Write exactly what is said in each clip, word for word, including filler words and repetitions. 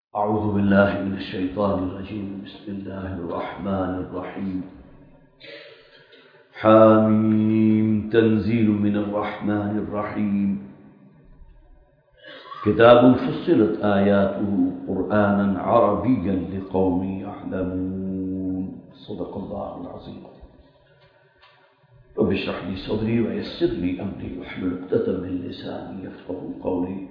أعوذ بالله من الشيطان الرجيم. بسم الله الرحمن الرحيم. حاميم تنزيل من الرحمن الرحيم. كتاب فصلت آياته قرآنا عربيا لقوم يعلمون. صدق الله العظيم. رب اشرح لي صدري ويسر لي أمري واحلل عقدة من لساني يفقهوا قولي.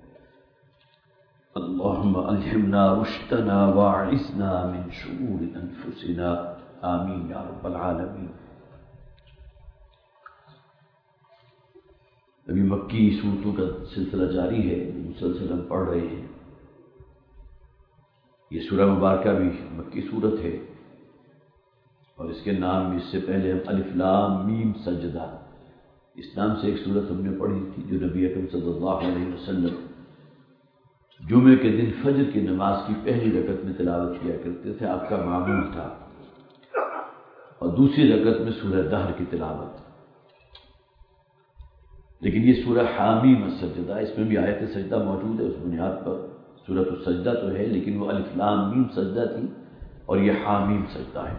اللهم ألهمنا رشدنا واعذنا من شرور أنفسنا. آمین یا رب العالمین. ابھی مکی صورتوں کا سلسلہ جاری ہے، مسلسل ہم پڑھ رہے ہیں. یہ سورہ مبارکہ بھی مکی صورت ہے اور اس کے نام اس سے پہلے ہم الف لام میم سجدہ اس نام سے ایک صورت ہم نے پڑھی تھی، جو نبی اکرم صلی اللہ علیہ وسلم جمعے کے دن فجر کی نماز کی پہلی رکعت میں تلاوت کیا کرتے تھے. آپ کا معمول تھا. اور دوسری رکعت میں سورہ دہر کی تلاوت. لیکن یہ سورہ حامیم السجدہ، اس میں بھی آیت سجدہ موجود ہے. اس بنیاد پر سورۃ السجدہ تو ہے، لیکن وہ الف لام میم سجدہ تھی اور یہ حامیم سجدہ ہے.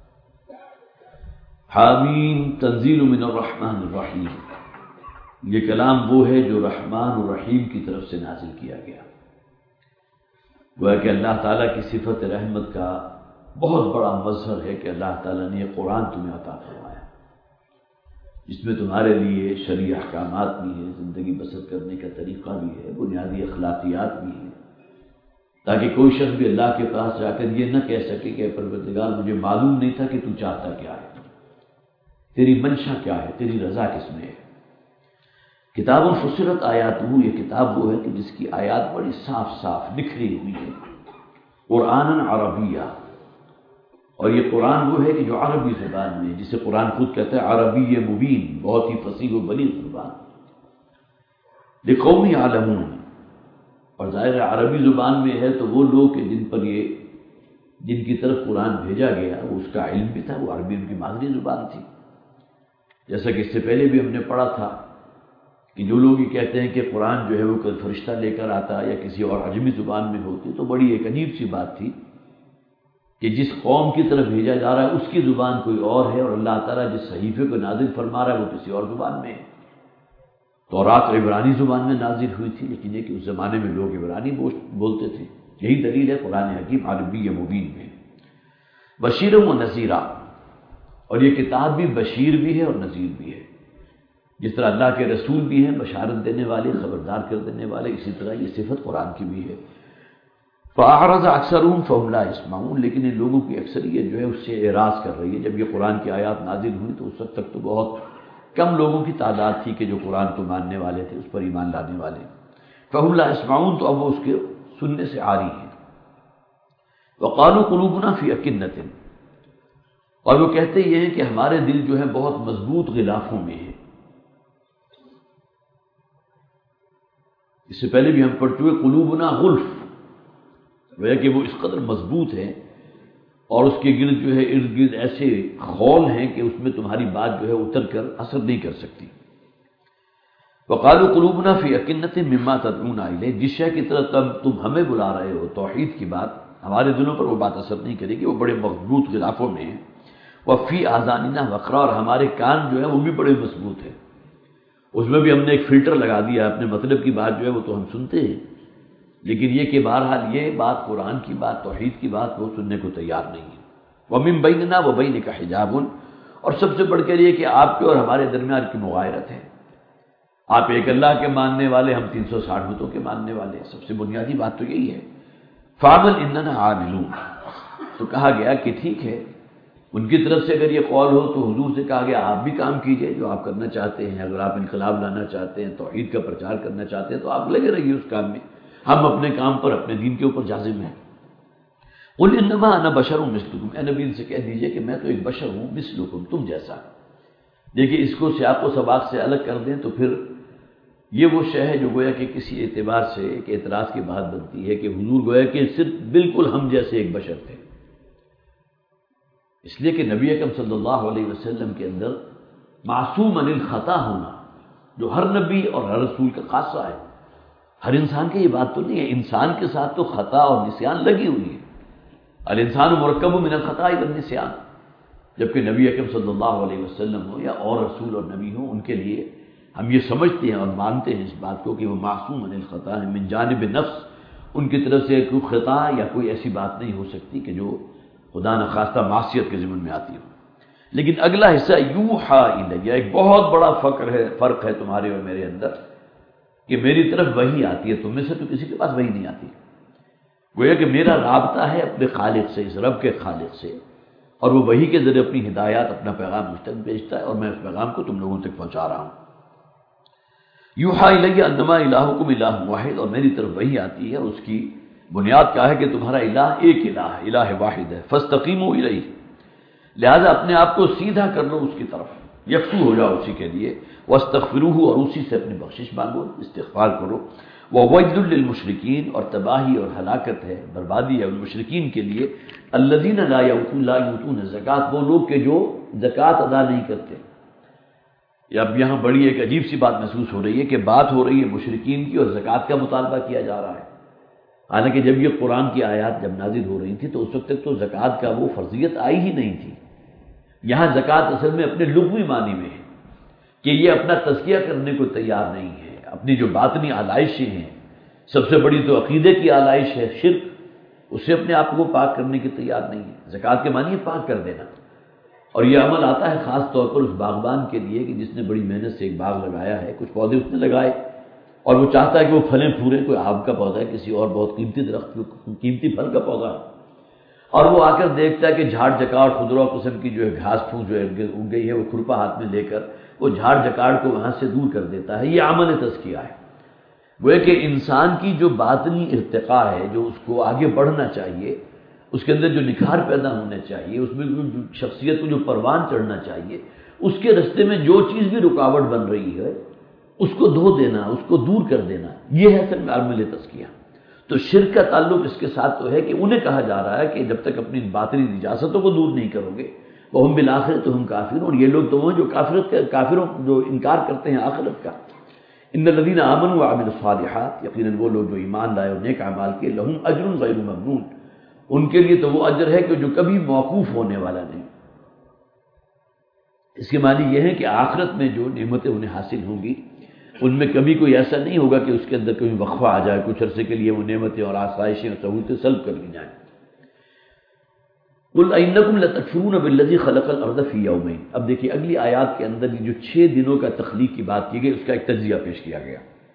حامیم تنزیل من الرحمن الرحیم. یہ کلام وہ ہے جو رحمان اور رحیم کی طرف سے نازل کیا گیا. وہ ہے کہ اللہ تعالیٰ کی صفت رحمت کا بہت بڑا مظہر ہے کہ اللہ تعالیٰ نے یہ قرآن تمہیں عطا فرمایا، جس میں تمہارے لیے شرعی احکامات بھی ہیں، زندگی بسر کرنے کا طریقہ بھی ہے، بنیادی اخلاقیات بھی ہیں، تاکہ کوئی شخص بھی اللہ کے پاس جا کر یہ نہ کہہ سکے کہ اے پروردگار مجھے معلوم نہیں تھا کہ تو چاہتا کیا ہے، تیری منشا کیا ہے، تیری رضا کس میں ہے. کتاب فصلت آیاتہ، یہ کتاب وہ ہے کہ جس کی آیات بڑی صاف صاف نکھری ہوئی ہے. قرآن عربیہ، اور یہ قرآن وہ ہے کہ جو عربی زبان میں، جسے قرآن خود کہتا ہے عربی مبین، بہت ہی فصیح و بلیغ زبان. لقوم یعلمون، اور ظاہر ہے عربی زبان میں ہے تو وہ لوگ کہ جن پر یہ جن کی طرف قرآن بھیجا گیا وہ اس کا علم بھی تھا، وہ عربی ان کی مادری زبان تھی. جیسا کہ اس سے پہلے بھی ہم نے پڑھا تھا کہ جو لوگ یہ کہتے ہیں کہ قرآن جو ہے وہ کوئی فرشتہ لے کر آتا یا کسی اور عجمی زبان میں ہوتی، تو بڑی ایک عجیب سی بات تھی کہ جس قوم کی طرف بھیجا جا رہا ہے اس کی زبان کوئی اور ہے اور اللہ تعالیٰ جس صحیفے کو نازل فرما رہا ہے وہ کسی اور زبان میں ہے. تورات عبرانی زبان میں نازل ہوئی تھی، لیکن یہ کہ اس زمانے میں لوگ عبرانی بولتے تھے. یہی دلیل ہے قرآن حکیم عربی مبین میں. بشیر و نذیرہ، اور یہ کتاب بھی بشیر بھی ہے اور نذیر بھی ہے. جس طرح اللہ کے رسول بھی ہیں بشارت دینے والے، خبردار کر دینے والے، اسی طرح یہ صفت قرآن کی بھی ہے. فَأَعْرَضَ أَكْثَرُهُمْ فَهُمْ لَا يَسْمَعُونَ، لیکن ان لوگوں کی اکثریت جو ہے اس سے اعراض کر رہی ہے. جب یہ قرآن کی آیات نازل ہوئی تو اس وقت تک تو بہت کم لوگوں کی تعداد تھی کہ جو قرآن کو ماننے والے تھے، اس پر ایمان لانے والے. فَهُمْ لَا يَسْمَعُونَ، تو اب وہ اس کے سننے سے عاری ہیں. وَقَالُوا قُلُوبُنَا فِي أَكِنَّةٍ، اور وہ کہتے یہ ہیں کہ ہمارے دل جو ہے بہت مضبوط غلافوں میں ہیں. اس سے پہلے بھی ہم پڑھ چکے قلوبنا غلف، وہ کہ وہ اس قدر مضبوط ہے اور اس کے گرد جو ہے ارد گرد ایسے خول ہیں کہ اس میں تمہاری بات جو ہے اتر کر اثر نہیں کر سکتی. وقالوا قلوبنا فی اکنۃ مما تدعونا الیہ، جس شے کی طرف تم تم ہمیں بلا رہے ہو توحید کی بات، ہمارے دلوں پر وہ بات اثر نہیں کرے گی، وہ بڑے مضبوط غلافوں میں ہیں. وفی آذاننا وقرا، اور ہمارے کان جو ہے وہ بھی بڑے مضبوط ہیں، اس میں بھی ہم نے ایک فلٹر لگا دیا، اپنے مطلب کی بات جو ہے وہ تو ہم سنتے ہیں، لیکن یہ کہ بہرحال یہ بات قرآن کی بات، توحید کی بات وہ سننے کو تیار نہیں ہے. وَمِن بَيْنِنَا وَبَيْنِكَ حِجَابٌ، اور سب سے بڑھ کر یہ کہ آپ کے اور ہمارے درمیان کی مغایرت ہے. آپ ایک اللہ کے ماننے والے، ہم تین سو ساٹھ بتوں کے ماننے والے ہیں. سب سے بنیادی بات تو یہی ہے. فَعَمَلْ إِنَّنَا عَامِلُونَ، تو کہا گیا کہ ٹھیک ہے، ان کی طرف سے اگر یہ قول ہو تو حضور سے کہا گیا آپ بھی کام کیجئے جو آپ کرنا چاہتے ہیں. اگر آپ انقلاب لانا چاہتے ہیں، توحید کا پرچار کرنا چاہتے ہیں تو آپ لگے رہیے اس کام میں، ہم اپنے کام پر اپنے دین کے اوپر جازم ہیں. قُلْ إِنَّمَا أَنَا بَشَرٌ مِثْلُكُمْ، اے نبی ان سے کہہ دیجئے کہ میں تو ایک بشر ہوں، مثلکم، تم جیسا. دیکھیے اس کو سیاق و سباق سے الگ کر دیں تو پھر یہ وہ شے ہے جو گویا کہ کسی اعتبار سے ایک اعتراض کی بات بنتی ہے کہ حضور گویا کہ صرف بالکل ہم جیسے ایک بشر تھے. اس لیے کہ نبی اکرم صلی اللہ علیہ وسلم کے اندر معصوم عن الخطا ہونا جو ہر نبی اور ہر رسول کا خاصہ ہے. ہر انسان کی یہ بات تو نہیں ہے، انسان کے ساتھ تو خطا اور نسیان لگی ہوئی ہے، الانسان مرکب من الخطا والنسیان، جبکہ نبی اکرم صلی اللہ علیہ وسلم ہو یا اور رسول اور نبی ہوں، ان کے لیے ہم یہ سمجھتے ہیں اور مانتے ہیں اس بات کو کہ وہ معصوم عن الخطا ہے، من جانب نفس، ان کی طرف سے کوئی خطا یا کوئی ایسی بات نہیں ہو سکتی کہ جو خدا نخواستہ معصیت کے ضمن میں آتی ہو۔ لیکن اگلا حصہ یوحا الیہ، ایک بہت بڑا فقر ہے فرق ہے تمہارے اور میرے اندر، کہ میری طرف وحی آتی ہے، تم میں سے تو کسی کے پاس وحی نہیں آتی۔ گویا کہ میرا رابطہ ہے اپنے خالق سے، اس رب کے خالق سے، اور وہ وحی کے ذریعے اپنی ہدایات، اپنا پیغام مجھ تک بھیجتا ہے، اور میں اس پیغام کو تم لوگوں تک پہنچا رہا ہوں۔ یوحا الیہ انما الہکم الہ واحد، اور میری طرف وحی آتی ہے، اور اس کی بنیاد کیا ہے کہ تمہارا الہ ایک الہ ہے، الہ واحد ہے، فاستقیموا الیہ، لہذا اپنے آپ کو سیدھا کر لو اس کی طرف، یکسو ہو جاؤ اسی کے لیے، واستغفروہ، اور اسی سے اپنی بخشش مانگو، استغفار کرو، وویل للمشرکین، اور تباہی اور ہلاکت ہے، بربادی ہے ان مشرکین کے لیے، الذین لا یؤتون لا یؤتون الزکاۃ، وہ لوگ کہ جو زکوٰۃ ادا نہیں کرتے۔ اب یہاں بڑی ایک عجیب سی بات محسوس ہو رہی ہے کہ بات ہو رہی ہے مشرکین کی اور زکوٰۃ کا مطالبہ کیا جا رہا ہے، حالانکہ جب یہ قرآن کی آیات جب نازل ہو رہی تھی تو اس وقت تک تو زکوٰۃ کا وہ فرضیت آئی ہی نہیں تھی۔ یہاں زکوٰۃ اصل میں اپنے لغوی معنی میں ہے کہ یہ اپنا تزکیہ کرنے کو تیار نہیں ہے، اپنی جو باطنی آلائشیں ہیں، سب سے بڑی تو عقیدے کی آلائش ہے شرک، اس سے اپنے آپ کو پاک کرنے کی تیار نہیں ہے۔ زکوٰۃ کے معنی ہے پاک کر دینا، اور یہ عمل آتا ہے خاص طور پر اس باغبان کے لیے کہ جس نے بڑی محنت سے ایک باغ لگایا ہے، کچھ پودے اس نے لگائے، اور وہ چاہتا ہے کہ وہ پھلیں پھوریں، کوئی آم کا پودا ہے، کسی اور بہت قیمتی درخت قیمتی پھل کا پودا ہے، اور وہ آ کر دیکھتا ہے کہ جھاڑ جکاڑ خضرا قسم کی جو ہے گھاس پھوس جو اگ گئی ہے، وہ کھرپا ہاتھ میں لے کر وہ جھاڑ جکاڑ کو وہاں سے دور کر دیتا ہے۔ یہ عمل تزکیہ ہے، وہ کہ انسان کی جو باطنی ارتقاء ہے، جو اس کو آگے بڑھنا چاہیے، اس کے اندر جو نکھار پیدا ہونے چاہیے، اس میں جو شخصیت کو جو پروان چڑھنا چاہیے، اس کے رستے میں جو چیز بھی رکاوٹ بن رہی ہے اس کو دھو دینا، اس کو دور کر دینا، یہ ہے اصل میں عمل تزکیہ۔ تو شرک کا تعلق اس کے ساتھ تو ہے کہ انہیں کہا جا رہا ہے کہ جب تک اپنی باطنی نجاستوں کو دور نہیں کرو گے، وَهُمْ بِالْآخِرَةِ هُمْ كَافِرُونَ، یہ لوگ تو وہ جو کافرت کے کافروں جو انکار کرتے ہیں آخرت کا۔ ان الذین آمنوا وعملوا الصالحات، یقیناً وہ لوگ جو ایمان لائے اور نیک اعمال کیے، لہم اجر غیر ممنون، ان کے لیے تو وہ اجر ہے کہ جو کبھی موقوف ہونے والا نہیں۔ اس کے معنی یہ ہے کہ آخرت میں جو نعمتیں انہیں حاصل ہوں گی ان میں کبھی کوئی ایسا نہیں ہوگا کہ اس کے اندر کوئی وقفہ آ جائے، کچھ عرصے کے لیے وہ نعمتیں اور آسائشیں اور سہولتیں سلب کر لی جائیں۔ قُلْ أَإِنَّكُمْ لَتَكْفُرُونَ بِالَّذِي خَلَقَ الْأَرْضَ فِي يَوْمَيْنِ، اب دیکھیے اگلی آیات کے اندر یہ جو چھ دنوں کا تخلیق کی بات کی گئی اس کا ایک تجزیہ پیش کیا گیا۔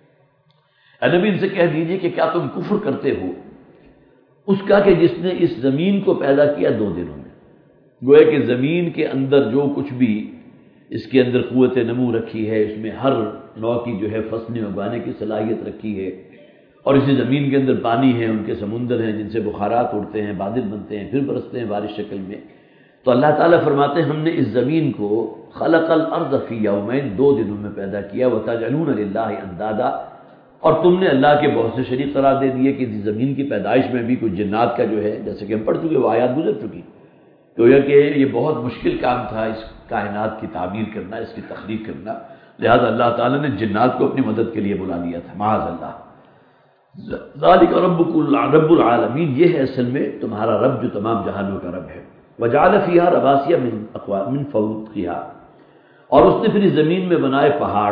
اے نبی ان سے کہہ دیجئے کہ کیا تم کفر کرتے ہو اس کا کہ جس نے اس زمین کو پیدا کیا دو دنوں میں؟ گویا کہ زمین کے اندر جو کچھ بھی اس کے اندر قوت نمو رکھی ہے، اس میں ہر نوع کی جو ہے فصلیں اگانے کی صلاحیت رکھی ہے، اور اسی زمین کے اندر پانی ہے، ان کے سمندر ہیں جن سے بخارات اڑتے ہیں، بادل بنتے ہیں، پھر برستے ہیں بارش شکل میں، تو اللہ تعالیٰ فرماتے ہیں ہم نے اس زمین کو خلق الارض فی یومین، دو دنوں میں پیدا کیا، وتجعلون للہ اندادا، اور تم نے اللہ کے بہت سے شریک قرار دے دیے کہ زمین کی پیدائش میں بھی کوئی جنات کا جو ہے، جیسے کہ ہم پڑھ چکے وہ آیات گزر چکی، تو یہ کہ یہ بہت مشکل کام تھا اس کائنات کی تعمیر کرنا، اس کی تخلیق کرنا، لہذا اللہ تعالیٰ نے جنات کو اپنی مدد کے لیے بلا لیا تھا، معاذ اللہ۔ ذالک ربکم رب العالمین، یہ ہے اصل میں تمہارا رب جو تمام جہانوں کا رب ہے۔ وجعل فیہا رواسیا من اقوام من فوقہا، اور اس نے پھر اس زمین میں بنائے پہاڑ،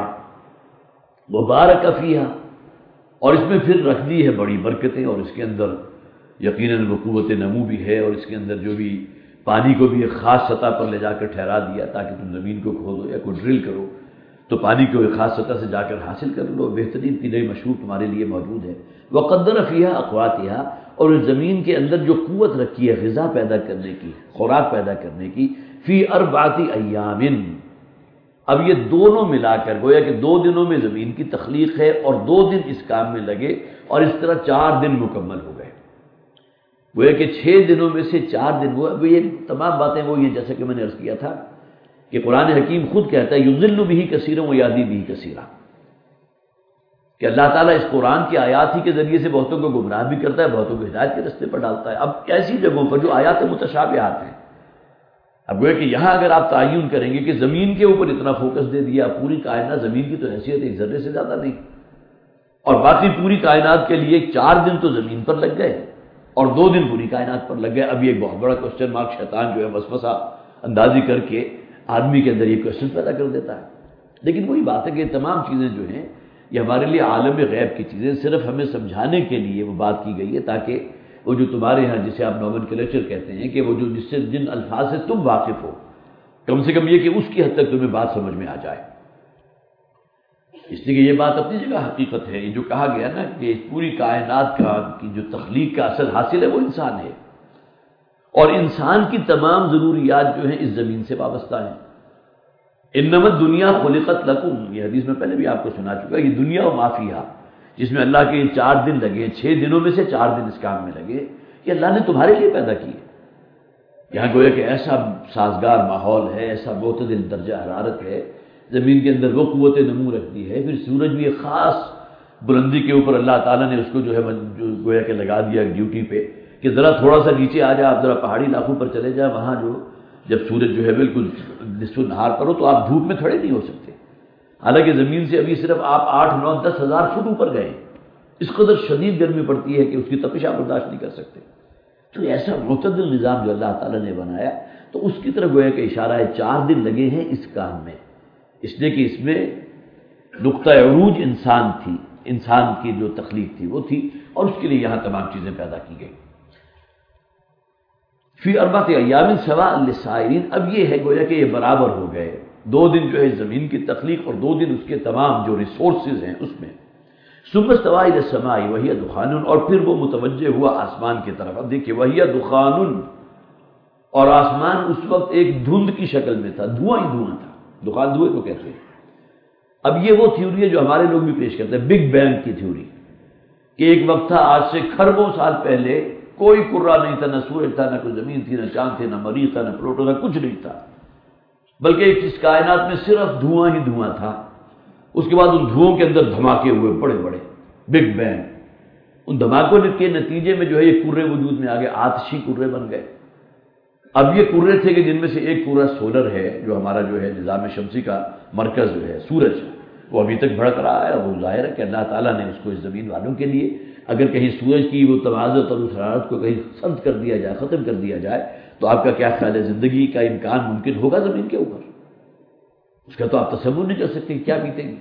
وبارک فیہا، اور اس میں پھر رکھ دی ہے بڑی برکتیں، اور اس کے اندر یقیناً وہ قوت نمو بھی ہے، اور اس کے اندر جو بھی پانی کو بھی ایک خاص سطح پر لے جا کر ٹھہرا دیا تاکہ تم زمین کو کھودو یا کوئی ڈرل کرو تو پانی کو ایک خاص سطح سے جا کر حاصل کر لو، بہترین قلعہ مشہور تمہارے لیے موجود ہے۔ وقدر فیہا اقواتہا، اور اس زمین کے اندر جو قوت رکھی ہے غذا پیدا کرنے کی، خوراک پیدا کرنے کی، فی اربعۃ ایام، اب یہ دونوں ملا کر گویا کہ دو دنوں میں زمین کی تخلیق ہے اور دو دن اس کام میں لگے، اور اس طرح چار دن مکمل ہو گئے، گویا کہ چھ دنوں میں سے چار دن وہ اب یہ تمام باتیں وہ یہ جیسا کہ میں نے عرض کیا تھا کہ قرآن حکیم خود کہتا ہے یضل بہ کثیرا ویہدی بہ کثیرا، کہ اللہ تعالیٰ اس قرآن کی آیات ہی کے ذریعے سے بہتوں کو گمراہ بھی کرتا ہے، بہتوں کو ہدایت کے رستے پر ڈالتا ہے۔ اب ایسی جگہوں پر جو آیات متشابہات ہیں، اب گویا کہ یہاں اگر آپ تعین کریں گے کہ زمین کے اوپر اتنا فوکس دے دیا، پوری کائنات زمین کی تو حیثیت ایک ذرے سے زیادہ نہیں، اور باقی پوری کائنات کے لیے چار دن تو زمین پر لگ گئے اور دو دن پوری کائنات پر لگ گئے. اب یہ ایک بہت بڑا کوشچن مارک شیطان جو ہے وسوسہ اندازی کر کے آدمی کے اندر یہ کوشچن پیدا کر دیتا ہے. لیکن وہی بات ہے کہ تمام چیزیں جو ہیں یہ ہمارے لیے عالم غیب کی چیزیں صرف ہمیں سمجھانے کے لیے وہ بات کی گئی ہے، تاکہ وہ جو تمہارے ہاں جسے آپ نومن کلیچر کہتے ہیں کہ وہ جو جس سے جن الفاظ سے تم واقف ہو، کم سے کم یہ کہ اس کی حد تک تمہیں بات سمجھ میں آ جائے. اس لیے کہ یہ بات اپنی جگہ حقیقت ہے. یہ جو کہا گیا نا کہ اس پوری کائنات کا کی جو تخلیق کا اصل حاصل ہے وہ انسان ہے، اور انسان کی تمام ضروریات جو ہیں اس زمین سے وابستہ ہیں. انما الدنیا خلقت لکم، یہ حدیث میں پہلے بھی آپ کو سنا چکا. یہ دنیا و ما فیہا جس میں اللہ کے چار دن لگے، چھ دنوں میں سے چار دن اس کام میں لگے، یہ اللہ نے تمہارے لیے پیدا کی ہے. یہاں گویا کہ ایسا سازگار ماحول ہے، ایسا معتدل درجہ حرارت ہے، زمین کے اندر وہ قوت نمو رکھتی ہے. پھر سورج بھی ایک خاص بلندی کے اوپر اللہ تعالیٰ نے اس کو جو ہے جو گویا کہ لگا دیا ڈیوٹی پہ کہ ذرا تھوڑا سا نیچے آ جائے، آپ ذرا پہاڑی علاقوں پر چلے جائیں، وہاں جو جب سورج جو ہے بالکل نصف نہار پر ہو تو آپ دھوپ میں کھڑے نہیں ہو سکتے. حالانکہ زمین سے ابھی صرف آپ آٹھ نو دس ہزار فٹ اوپر گئے، اس قدر شدید گرمی پڑتی ہے کہ اس کی تپش آپ برداشت نہیں کر سکتے. تو ایسا معتدل نظام جو اللہ تعالیٰ نے بنایا، تو اس کی طرف گویا کہ اشارہ ہے. چار دن لگے ہیں اس کام میں، اس لیے کہ اس میں نقطہ عروج انسان تھی، انسان کی جو تخلیق تھی وہ تھی، اور اس کے لیے یہاں تمام چیزیں پیدا کی گئی. فی اربعۃ ایام سواء للسائلین، اب یہ ہے گویا کہ یہ برابر ہو گئے. دو دن جو ہے زمین کی تخلیق اور دو دن اس کے تمام جو ریسورسز ہیں اس میں. ثم استوى الى السماء وهي دخان، اور پھر وہ متوجہ ہوا آسمان کی طرف. اب دیکھیے وهي دخان، اور آسمان اس وقت ایک دھند کی شکل میں تھا، دھواں ہی دھواں تھا. دخان دھوئے کو کہتے ہیں. اب یہ وہ تھیوری ہے جو ہمارے لوگ بھی پیش کرتے ہیں، بگ بینگ کی تھیوری، کہ ایک وقت تھا آج سے کھربوں سال پہلے کوئی کرہ نہیں تھا، نہ سورج تھا، نہ کوئی زمین تھی، نہ چاند تھے، نہ مریخ تھا، نہ پلوٹو تھا، کچھ نہیں تھا، بلکہ اس کائنات میں صرف دھواں ہی دھواں تھا. اس کے بعد ان دھوؤں کے اندر دھماکے ہوئے بڑے بڑے، بگ بینگ. ان دھماکوں کے نتیجے میں جو ہے یہ کرے وجود میں آ گئے، آتشی کرے بن گئے. اب یہ کرے تھے کہ جن میں سے ایک کرہ سولر ہے، جو ہمارا جو ہے نظام شمسی کا مرکز جو ہے سورج، وہ ابھی تک بھڑک رہا ہے. وہ ظاہر ہے کہ اللہ تعالیٰ نے اس کو اس زمین والوں کے لیے، اگر کہیں سورج کی وہ توازن اور اس حرارت کو کہیں سلط کر دیا جائے، ختم کر دیا جائے، تو آپ کا کیا خیال ہے زندگی کا امکان ممکن ہوگا زمین کے اوپر؟ اس کا تو آپ تصور نہیں کر سکتے کیا بیتے گی.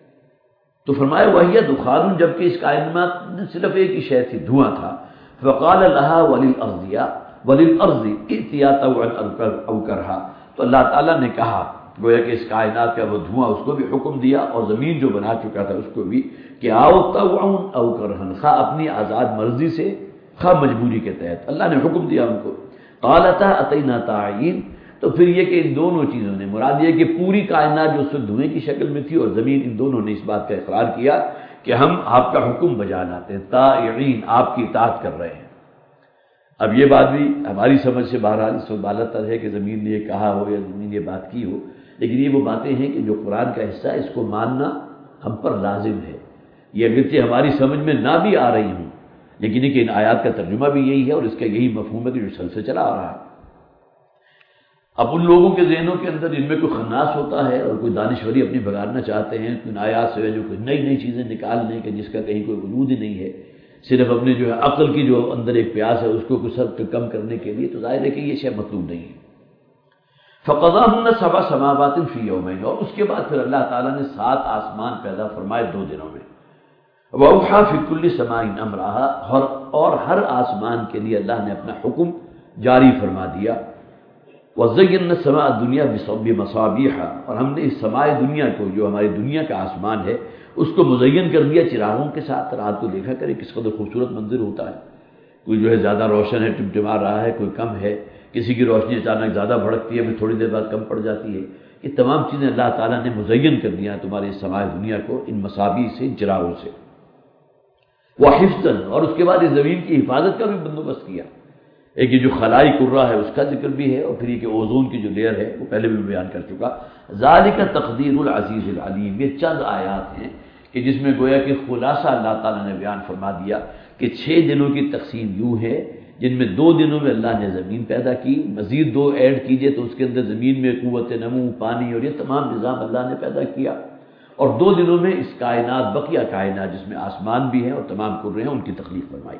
تو فرمایا وہی دخان، جبکہ اس کائنات میں صرف ایک ہی شے تھی، دھواں تھا. فقال لها وللارض وللارض ائتیا طوعا او کرها، تو اللہ تعالیٰ نے کہا گویا کہ اس کائنات کا وہ دھواں اس کو بھی حکم دیا، اور زمین جو بنا چکا تھا اس کو بھی، کہ آؤ طوعا او کرها، خواہ اپنی آزاد مرضی سے خواہ مجبوری کے تحت. اللہ نے حکم دیا ان کو. قالتا اتینا طاعین، تو پھر یہ کہ ان دونوں چیزوں نے، مراد یہ کہ پوری کائنات جو اس دھوئیں کی شکل میں تھی اور زمین، ان دونوں نے اس بات کا اقرار کیا کہ ہم آپ کا حکم بجا لاتے ہیں، طاعین، آپ کی اطاعت کر رہے ہیں. اب یہ بات بھی ہماری سمجھ سے بہرحال اس وقت بالاتر ہے کہ زمین نے یہ کہا ہو یا زمین یہ بات کی ہو، لیکن یہ وہ باتیں ہیں کہ جو قرآن کا حصہ ہے، اس کو ماننا ہم پر لازم ہے. یہ اگرچہ ہماری سمجھ میں نہ بھی آ رہی ہوں، لیکن یہ کہ ان آیات کا ترجمہ بھی یہی ہے اور اس کا یہی مفہوم ہے کہ جو سل سے چلا آ رہا ہے. اب ان لوگوں کے ذہنوں کے اندر ان میں کوئی خناس ہوتا ہے اور کوئی دانشوری اپنی بگاڑنا چاہتے ہیں، ان آیات سے جو کوئی نئی نئی چیزیں نکال لیں کہ جس کا کہیں کوئی وجود ہی نہیں ہے، صرف اپنے جو ہے عقل کی جو اندر ایک پیاس ہے اس کو کچھ سب کم کرنے کے لیے، تو ظاہر ہے کہ یہ شے مطلوب نہیں ہے. فقضاهن سبع سماوات فی یومین، اور اس کے بعد پھر اللہ تعالیٰ نے سات آسمان پیدا فرمائے دو دنوں میں. وَأَوْحَىٰ فِي كُلِّ سَمَاءٍ أَمْرَهَا، اور ہر آسمان کے لیے اللہ نے اپنا حکم جاری فرما دیا. وَزَيَّنَّا السَّمَاءَ الدُّنْيَا بِمَصَابِيحَ، اور ہم نے اس سماء دنیا کو، جو ہماری دنیا کا آسمان ہے، اس کو مزین کر دیا چراغوں کے ساتھ. رات کو دیکھا کرے کس قدر خوبصورت منظر ہوتا ہے، کوئی جو ہے زیادہ روشن ہے ٹمٹما رہا ہے، کوئی کم ہے، کسی کی روشنی اچانک زیادہ بھڑکتی ہے، پھر تھوڑی دیر بعد کم پڑ جاتی ہے. یہ تمام چیزیں اللہ تعالیٰ نے مزین کر دیا تمہاری اس سماء دنیا کو ان مصابیح سے، ان چراغوں سے. وحفظاً، اور اس کے بعد اس زمین کی حفاظت کا بھی بندوبست کیا. ایک یہ جو خلائی کرہ ہے اس کا ذکر بھی ہے، اور پھر یہ کہ اوزون کی جو لیئر ہے وہ پہلے بھی بیان کر چکا. ذالک تقدیر العزیز العلیم، یہ چند آیات ہیں کہ جس میں گویا کہ خلاصہ اللہ تعالیٰ نے بیان فرما دیا کہ چھ دنوں کی تقسیم یوں ہے، جن میں دو دنوں میں اللہ نے زمین پیدا کی، مزید دو ایڈ کیجئے تو اس کے اندر زمین میں قوت نمو، پانی اور یہ تمام نظام اللہ نے پیدا کیا. اور دو دنوں میں اس کائنات بقیہ کائنات جس میں آسمان بھی ہیں اور تمام کرے ہیں ان کی تخلیق فرمائی۔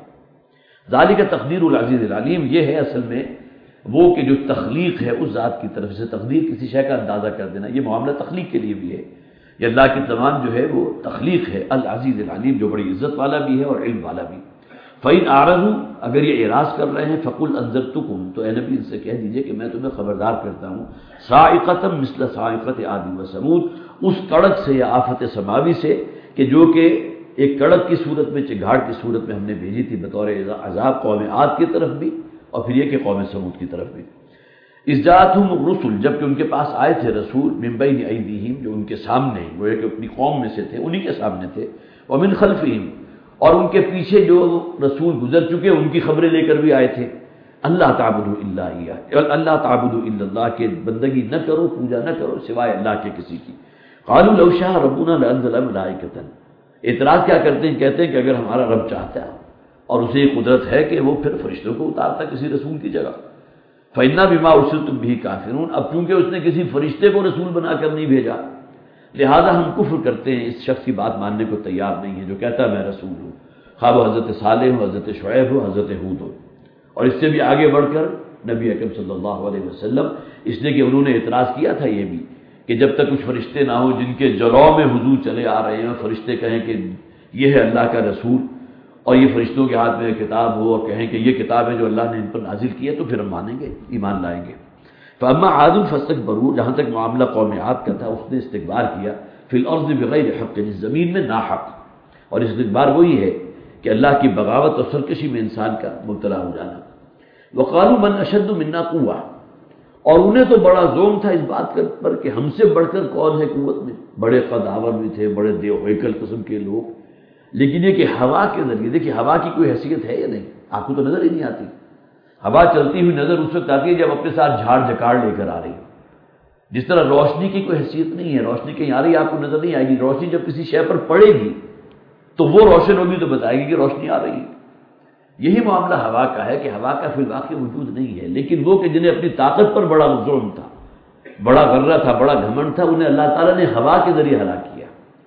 ذالک تقدیر العزیز العلیم، یہ ہے اصل میں وہ کہ جو تخلیق ہے اس ذات کی طرف سے، تقدیر کسی شے کا اندازہ کر دینا، یہ معاملہ تخلیق کے لیے بھی ہے، یہ اللہ کی تمام جو ہے وہ تخلیق ہے، العزیز العلیم جو بڑی عزت والا بھی ہے اور علم والا بھی۔ فَإِنْ أَعْرَضُوا، اگر یہ اعراض کر رہے ہیں، فَقُلْ أَنذَرْتُكُمْ، تو اے نبی ان سے کہہ دیجئے کہ میں تمہیں خبردار کرتا ہوں، صَاعِقَةً مِثْلَ صَاعِقَةِ عَادٍ وَثَمُودَ، اس کڑک سے یا آفت سماوی سے کہ جو کہ ایک کڑک کی صورت میں، چنگھاڑ کی صورت میں ہم نے بھیجی تھی بطور عذاب قوم عاد کی طرف بھی اور پھر یہ کہ قوم سمود کی طرف بھی۔ اذ جاءتهم الرسل، جبکہ ان کے پاس آئے تھے رسول، من بین ایدیہم، جو ان کے سامنے گویا کہ اپنی قوم میں سے تھے، انہی کے سامنے تھے، ومن خلفہم، اور ان کے پیچھے جو رسول گزر چکے ان کی خبریں لے کر بھی آئے تھے، اللہ تعبدوا الا ایہ، اللہ تعبدوا الا اللہ، کہ بندگی نہ کرو، پوجا نہ کرو سوائے اللہ کے کسی کی۔ قالوا لو شاء ربنا لانزل ملائکۃ، اعتراض کیا کرتے ہیں؟ کہتے ہیں کہ اگر ہمارا رب چاہتا ہے اور اسے یہ قدرت ہے کہ وہ پھر فرشتوں کو اتارتا کسی رسول کی جگہ، فإنا بما ارسلتم به کافرون، اب چونکہ اس نے کسی فرشتے کو رسول بنا کر نہیں بھیجا لہذا ہم کفر کرتے ہیں، اس شخص کی بات ماننے کو تیار نہیں ہے جو کہتا ہے میں رسول ہوں، خواہ وہ حضرت صالح ہو، حضرت شعیب ہو، حضرت ہود ہو، اور اس سے بھی آگے بڑھ کر نبی اکرم صلی اللہ علیہ وسلم، اس لیے کہ انہوں نے اعتراض کیا تھا یہ بھی کہ جب تک کچھ فرشتے نہ ہوں جن کے جلو میں حضور چلے آ رہے ہیں، فرشتے کہیں کہ یہ ہے اللہ کا رسول اور یہ فرشتوں کے ہاتھ میں کتاب ہو اور کہیں کہ یہ کتاب ہے جو اللہ نے ان پر نازل کی ہے، تو پھر ہم مانیں گے، ایمان لائیں گے۔ فاما عاد فاستكبروا، جہاں تک معاملہ قوم عاد کا تھا اس نے استکبار کیا، فی الارض بغیر حق، زمین میں ناحق، اور استکبار وہی ہے کہ اللہ کی بغاوت اور سرکشی میں انسان کا مبتلا ہو جانا۔ وقالوا من اشد منا قوة، اور انہیں تو بڑا ظلم تھا اس بات پر کہ ہم سے بڑھ کر کون ہے قوت میں، بڑے قداور بھی تھے، بڑے دیو ہیکل قسم کے لوگ، لیکن یہ کہ ہوا کے ذریعے، دیکھیے ہوا کی کوئی حیثیت ہے یا نہیں، آپ کو تو نظر ہی نہیں آتی، ہوا چلتی ہوئی نظر اس وقت آتی ہے جب اپنے ساتھ جھاڑ جکاڑ لے کر آ رہی ہے، جس طرح روشنی کی کوئی حیثیت نہیں ہے، روشنی کہیں آ رہی ہے آپ کو نظر نہیں آئے گی، روشنی جب کسی شے پر پڑے گی تو وہ روشن ہوگی تو بتائے گی کہ روشنی آ رہی ہے۔ یہی معاملہ ہوا کا ہے کہ ہوا کا فی الواقع وجود نہیں ہے، لیکن وہ کہ جنہیں اپنی طاقت پر بڑا ظلم تھا، بڑا غرہ تھا، بڑا گھمنڈ تھا، انہیں اللہ تعالیٰ نے ہوا کے ذریعے ہلاک کیا،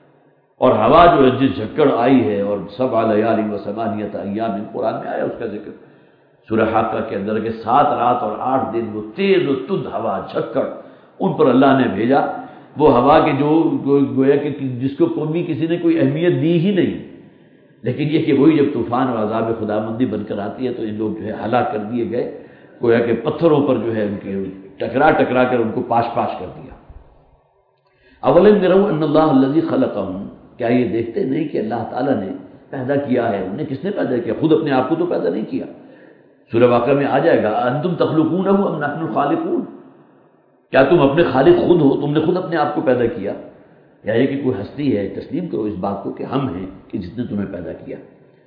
اور ہوا جو ہے جس جھکڑ آئی ہے، اور سبع لیال و ثمانیۃ ایام، قرآن میں آیا اس کا ذکر سورہ حاقہ کے اندر کہ سات رات اور آٹھ دن وہ تیز و تند ہوا جھکڑ ان پر اللہ نے بھیجا، وہ ہوا کے جو گویا کہ جس کو کبھی کسی نے کوئی اہمیت دی ہی نہیں، لیکن یہ کہ وہی جب طوفان اور عذاب خداوندی بن کر آتی ہے تو ان لوگ جو ہے ہلاک کر دیے گئے، گویا کہ پتھروں پر جو ہے ان کے ٹکرا ٹکرا کر ان کو پاش پاش کر دیا۔ اولم یروا ان اللہ الذی خلقهم، کیا یہ دیکھتے نہیں کہ اللہ تعالیٰ نے پیدا کیا ہے، انہیں کس نے پیدا کیا؟ خود اپنے آپ کو تو پیدا نہیں کیا، سورہ واقعہ میں آ جائے گا انتم تخلقونہ ام نحن الخالقون، کیا تم اپنے خالق خود ہو، تم نے خود اپنے آپ کو پیدا کیا، یا یہ کہ کوئی ہستی ہے؟ تسلیم کرو اس بات کو کہ ہم ہیں کہ جس نے تمہیں پیدا کیا۔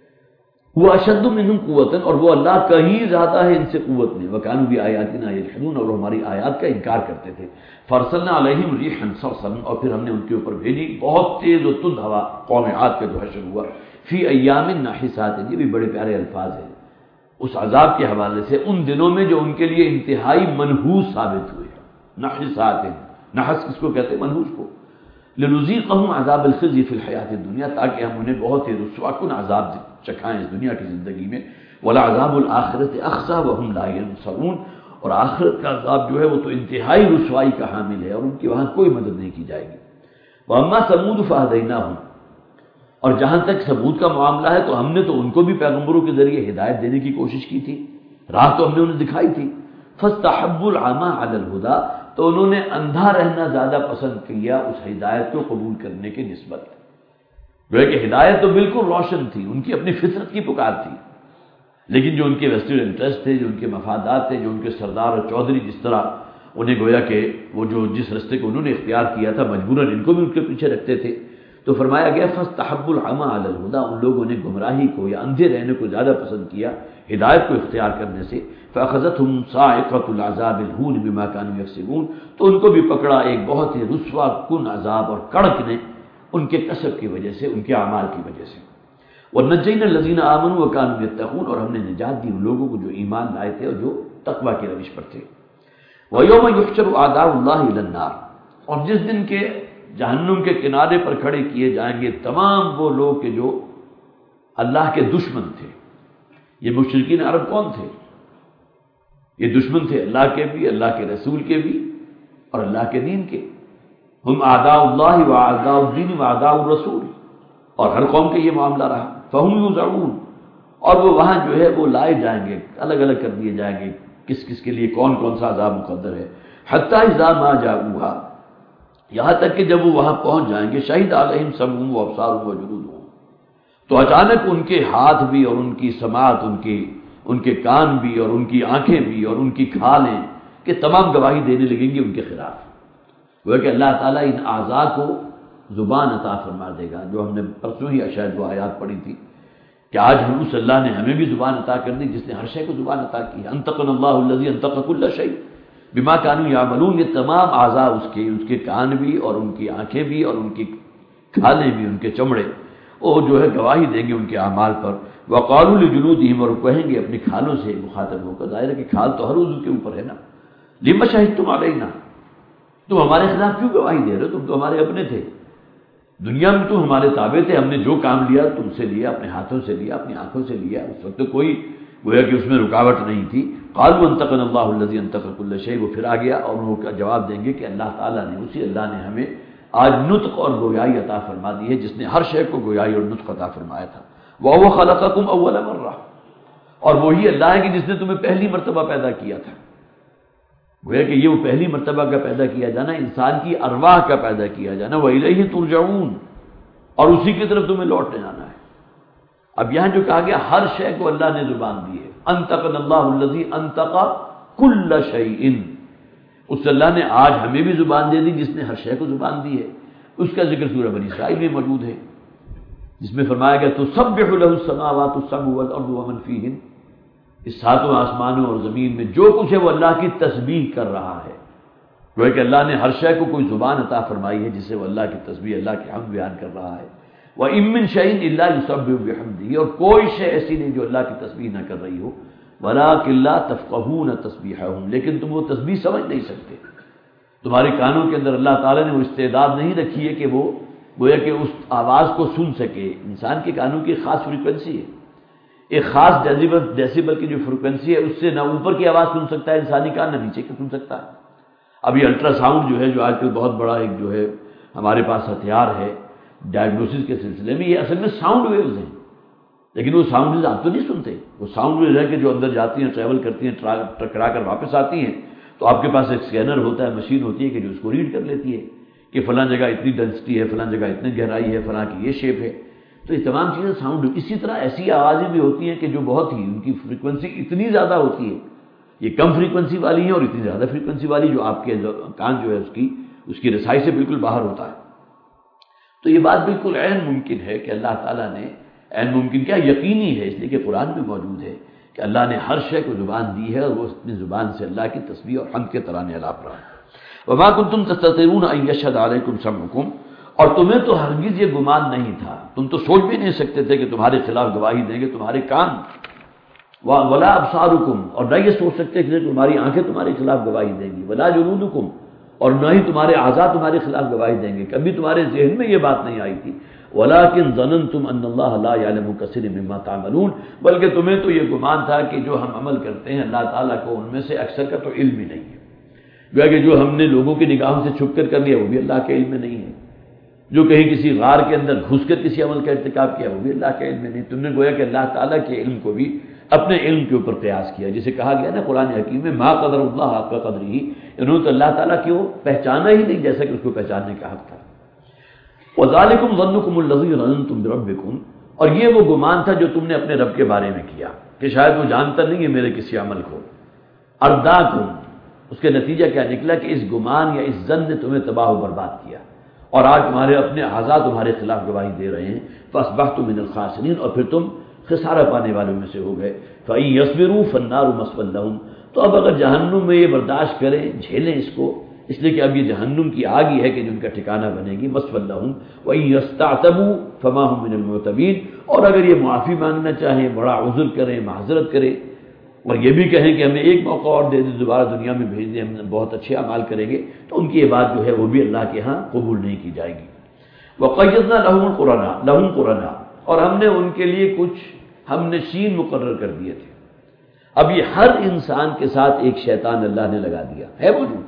وہ اشد منہم قوتاً، اور وہ اللہ کہیں زیادہ ہے ان سے قوت میں، وکانوا بآیاتنا یجحدون، اور وہ ہماری آیات کا انکار کرتے تھے۔ فارسلنا علیہم ریحا صرصرا، اور پھر ہم نے ان کے اوپر بھیجی بہت تیز و تند ہوا، قوم عاد کا جو حشر ہوا، فی ایام ناحسات، یہ بھی بڑے پیارے الفاظ ہیں اس عذاب کے حوالے سے، ان دنوں میں جو ان کے لیے انتہائی منحوس ثابت ہوئے۔ نحسات، نحس کس کو کہتے ہیں؟ منحوس کو۔ لنذیقہم عذاب الخزی فی الحیات الدنیا، تاکہ ہم انہیں بہت ہی رسوا کن عذاب چکھائیں اس دنیا کی زندگی میں، ولعذاب الآخرۃ اخزی وہم لا ینصرون، اور آخرت کا عذاب جو ہے وہ تو انتہائی رسوائی کا حامل ہے اور ان کی وہاں کوئی مدد نہیں کی جائے گی۔ واما ثمود فہدیناہم، اور جہاں تک ثمود کا معاملہ ہے تو ہم نے تو ان کو بھی پیغمبروں کے ذریعے ہدایت دینے کی کوشش کی تھی، راہ تو ہم نے انہیں دکھائی تھی۔ فاستحبوا العمى على الهدى، تو انہوں نے اندھا رہنا زیادہ پسند کیا اس ہدایت کو قبول کرنے کے نسبت، گویا کہ ہدایت تو بالکل روشن تھی، ان کی اپنی فطرت کی پکار تھی، لیکن جو ان کے ویسٹڈ انٹرسٹ تھے، جو ان کے مفادات تھے، جو ان کے سردار اور چودھری جس طرح انہیں گویا کہ وہ جو جس رستے کو انہوں نے اختیار کیا تھا مجبوراً ان کو بھی ان کے پیچھے رکھتے تھے، تو فرمایا گیا فاستحبوا العمى على الهدى، ان لوگوں نے گمراہی کو یا اندھے رہنے کو زیادہ پسند کیا ہدایت کو اختیار کرنے سے، فاخذتهم صاعقة العذاب الهون بما كانوا يكسبون، تو ان کو بھی پکڑا ایک بہت ہی رسوا کن عذاب اور کڑک نے ان کے کسب کی وجہ سے، ان کے اعمال کی وجہ سے۔ وَنَجَّيْنَا الَّذِينَ آمَنُوا وَكَانُوا يَتَّقُونَ، اور ہم نے نجات دی ان لوگوں کو جو ایمان لائے تھے اور جو تقوی کی روش پر تھے۔ وَيَوْمَ يُحْشَرُ أَعْدَاءُ اللَّهِ إِلَى النَّارِ، اور جس دن کے جہنم کے کنارے پر کھڑے کیے جائیں گے تمام وہ لوگ کہ جو اللہ کے دشمن تھے۔ یہ مشرکین عرب کون تھے؟ یہ دشمن تھے اللہ کے بھی، اللہ کے رسول کے بھی اور اللہ کے دین کے۔ ہم اعداء اللہ و اعداء الدین و اعداء الرسول، اور ہر قوم کا یہ معاملہ رہا۔ فہم یوزعون، اور وہ وہاں جو ہے وہ لائے جائیں گے، الگ الگ کر دیے جائیں گے کس کس کے لیے کون کون سا عذاب مقدر ہے۔ حتی اذا ما جاؤہا، یہاں تک کہ جب وہ وہاں پہنچ جائیں گے، شہید علیہم سمعہم و ابصارہم و جلودہم، تو اچانک ان کے ہاتھ بھی اور ان کی سماعت، ان کی ان کے کان بھی اور ان کی آنکھیں بھی اور ان کی کھالیں کہ تمام گواہی دینے لگیں گے ان کے خلاف۔ وہ کہ اللہ تعالیٰ ان اعضاء کو زبان عطا فرما دے گا، جو ہم نے پرسوں ہی شاید وہ آیات پڑھی تھی کہ آج ہم اس اللہ نے ہمیں بھی زبان عطا کر دی جس نے ہر شے کو زبان عطا کی ہے۔ انطقنا اللہ الذی انطق کل شیء بما كانوا یعملون، یہ تمام اعضاء اس کے اس کے کان بھی اور ان کی آنکھیں بھی اور ان کی کھالیں بھی، ان کے چمڑے، وہ جو ہے گواہی دیں گے ان کے اعمال پر۔ وقالوا لجلودہم، اور کہیں گے اپنی کھالوں سے مخاطب ہو کر، ظاہر ہے کہ کھال تو ہر عضو کے اوپر ہے نا، لم شہدتم علینا، تم ہمارے خلاف کیوں گواہی دے رہے ہو؟ تم تو ہمارے اپنے تھے، دنیا میں تم ہمارے تابع تھے، ہم نے جو کام لیا تم سے لیا، اپنے ہاتھوں سے لیا، اپنی آنکھوں سے لیا، اس وقت تو کوئی گویا کہ اس میں رکاوٹ نہیں تھی۔ قالوا انطقنا اللہ الذی انطق کل شیء، وہ پھر آ گیا اور انہوں کا جواب دیں گے کہ اللہ تعالیٰ نے، اسی اللہ نے ہمیں آج نطق اور گویائی عطا فرما دی ہے جس نے ہر شے کو گویائی اور نطق عطا فرمایا تھا۔ وَهُوَ خَلَقَكُمْ أَوَّلَ مَرَّةٍ، اور وہی اللہ ہے کہ جس نے تمہیں پہلی مرتبہ پیدا کیا تھا۔ گویا کہ یہ وہ پہلی مرتبہ کا پیدا کیا جانا، انسان کی ارواح کا پیدا کیا جانا، وَإِلَيْهِ تُرْجَعُونَ، اور اسی کی طرف تمہیں لوٹنے جانا ہے۔ اب یہاں جو کہا گیا ہر شے کو اللہ نے زبان دی ہے، انطقنا اللہ الذی انطق کل شیء، اس اللہ نے آج ہمیں بھی زبان دے دی جس نے ہر شے کو زبان دی ہے۔ اس کا ذکر سورہ بنی اسرائیل میں موجود ہے جس میں فرمایا گیا تسبح له السماوات السبع والارض ومن فیہن، اس ساتوں آسمانوں اور زمین میں جو کچھ ہے وہ اللہ کی تسبیح کر رہا ہے۔ گویا کہ اللہ نے ہر شے کو کوئی زبان عطا فرمائی ہے جس سے وہ اللہ کی تسبیح، اللہ کی حمد بیان کر رہا ہے۔ وَإِن مِّن شَيْءٍ إِلَّا يُسَبِّحُ بِحَمْدِهِ، اور کوئی شے ایسی نہیں جو اللہ کی تسبیح نہ کر رہی ہو۔ وَلَٰكِن لَّا تَفْقَهُونَ تَسْبِيحَهُمْ، لیکن تم وہ تسبیح سمجھ نہیں سکتے، تمہارے کانوں کے اندر اللہ تعالیٰ نے وہ استعداد نہیں رکھی ہے کہ وہ گویا کہ اس آواز کو سن سکے۔ انسان کے کانوں کی خاص فریکوینسی ہے، ایک خاص ڈیسیبل ڈیسیبل کی جو فریکوینسی ہے اس سے نہ اوپر کی آواز سن سکتا ہے انسانی کان، نہ نیچے کی سن سکتا ہے۔ اب یہ الٹرا ساؤنڈ جو ہے، جو آج کل بہت بڑا ایک جو ہے ہمارے پاس ہتھیار ہے ڈائگنوسس کے سلسلے میں، یہ اصل میں ساؤنڈ ویوز ہیں، لیکن وہ ساؤنڈ ویوز آپ تو نہیں سنتے، وہ ساؤنڈ ویوز ہے کہ جو اندر جاتی ہیں، ٹریول کرتی ہیں، ٹکرا کر واپس آتی ہیں، تو آپ کے پاس ایک اسکینر ہوتا ہے، مشین ہوتی ہے کہ جو اس کو ریڈ کر لیتی ہے کہ فلاں جگہ اتنی ڈینسٹی ہے، فلاں جگہ اتنی گہرائی ہے، فلاں کی یہ شیپ ہے۔ تو یہ تمام چیزیں ساؤنڈ، اسی طرح ایسی آوازیں بھی ہوتی ہیں کہ جو بہت ہی ان کی فریکوینسی اتنی زیادہ ہوتی ہے، یہ کم فریکوینسی والی ہیں اور اتنی زیادہ فریکوینسی والی جو آپ کے کان جو ہے اس کی اس کی رسائی سے بالکل باہر ہوتا ہے۔ تو یہ بات بالکل عین ممکن ہے کہ اللہ تعالیٰ نے، عین ممکن کیا یقینی ہے، اس لیے کہ قرآن میں موجود ہے کہ اللہ نے ہر شے کو زبان دی ہے اور وہ اپنی زبان سے اللہ کی تسبیح اور حمد کے ترانے الاپ رہا ہے۔ وما کنتم تستطيعون ان يشهد عليكم سمعكم، اور تمہیں تو ہرگز یہ گمان نہیں تھا، تم تو سوچ بھی نہیں سکتے تھے کہ تمہارے خلاف گواہی دیں گے تمہارے کان، ولا ابصارکم، اور نہ یہ سوچ سکتے کہ تمہاری آنکھیں تمہارے خلاف گواہی دیں گی، ولا جلودکم، اور نہ ہی تمہارے اعضاء تمہارے خلاف گواہی دیں گے، کبھی تمہارے ذہن میں یہ بات نہیں آئی تھی۔ ولکن ظننتم ان اللہ لا يعلم كثيرا مما تعملون، بلکہ تمہیں تو یہ گمان تھا کہ جو ہم عمل کرتے ہیں اللہ تعالیٰ کو ان میں سے اکثر کا تو علم ہی نہیں ہے، گویا کہ جو ہم نے لوگوں کی نگاہوں سے چھپ کر کر لیا وہ بھی اللہ کے علم میں نہیں ہے، جو کہیں کسی غار کے اندر گھس کر کسی عمل کا ارتکاب کیا وہ بھی اللہ کے علم میں نہیں۔ تم نے گویا کہ اللہ تعالیٰ کے علم کو بھی اپنے علم کے اوپر قیاس کیا، جسے کہا گیا نا قرآن حکیم میں ما قدر اللہ حق قدرہ، انہوں نے تو اللہ تعالیٰ کو پہچانا ہی نہیں جیسا کہ اس کو پہچاننے کا حق تھا۔ وذالکم ظنکم الذی ظننتم بربکم، اور یہ وہ گمان تھا جو تم نے اپنے رب کے بارے میں کیا کہ شاید وہ جانتا نہیں ہے میرے کسی عمل کو۔ ارداکم، اس کے نتیجہ کیا نکلا کہ اس گمان یا اس ظن نے تمہیں تباہ و برباد کیا، اور آج تمہارے اپنے اعضاء تمہارے خلاف گواہی دے رہے ہیں۔ فاصبحتم من الخاسرین، اور پھر تم خسارہ پانے والوں میں سے ہو گئے۔ فإن يصبروا فالنار مثوى لهم، تو اب اگر جہنم میں یہ برداشت کریں، جھیلیں اس کو، اس لیے کہ اب یہ جہنم کی آگ ہی ہے کہ جن کا ٹھکانہ بنے گی، مثوى لهم وإن يستعتبوا فما هم من المعتبين، اور اگر یہ معافی مانگنا چاہیں، بڑا عذر کریں، معذرت کریں، اور یہ بھی کہیں کہ ہمیں ایک موقع اور دے دیں، دوبارہ دنیا میں بھیج دیں، ہم بہت اچھے اعمال کریں گے، تو ان کی یہ بات جو ہے وہ بھی اللہ کے ہاں قبول نہیں کی جائے گی۔ وَقَيَّضْنَا لَهُمُ الْقُرَنَا لَهُمْ قُرَنَا، اور ہم نے ان کے لیے کچھ ہم نشین مقرر کر دیے تھے۔ اب یہ ہر انسان کے ساتھ ایک شیطان اللہ نے لگا دیا ہے موجود،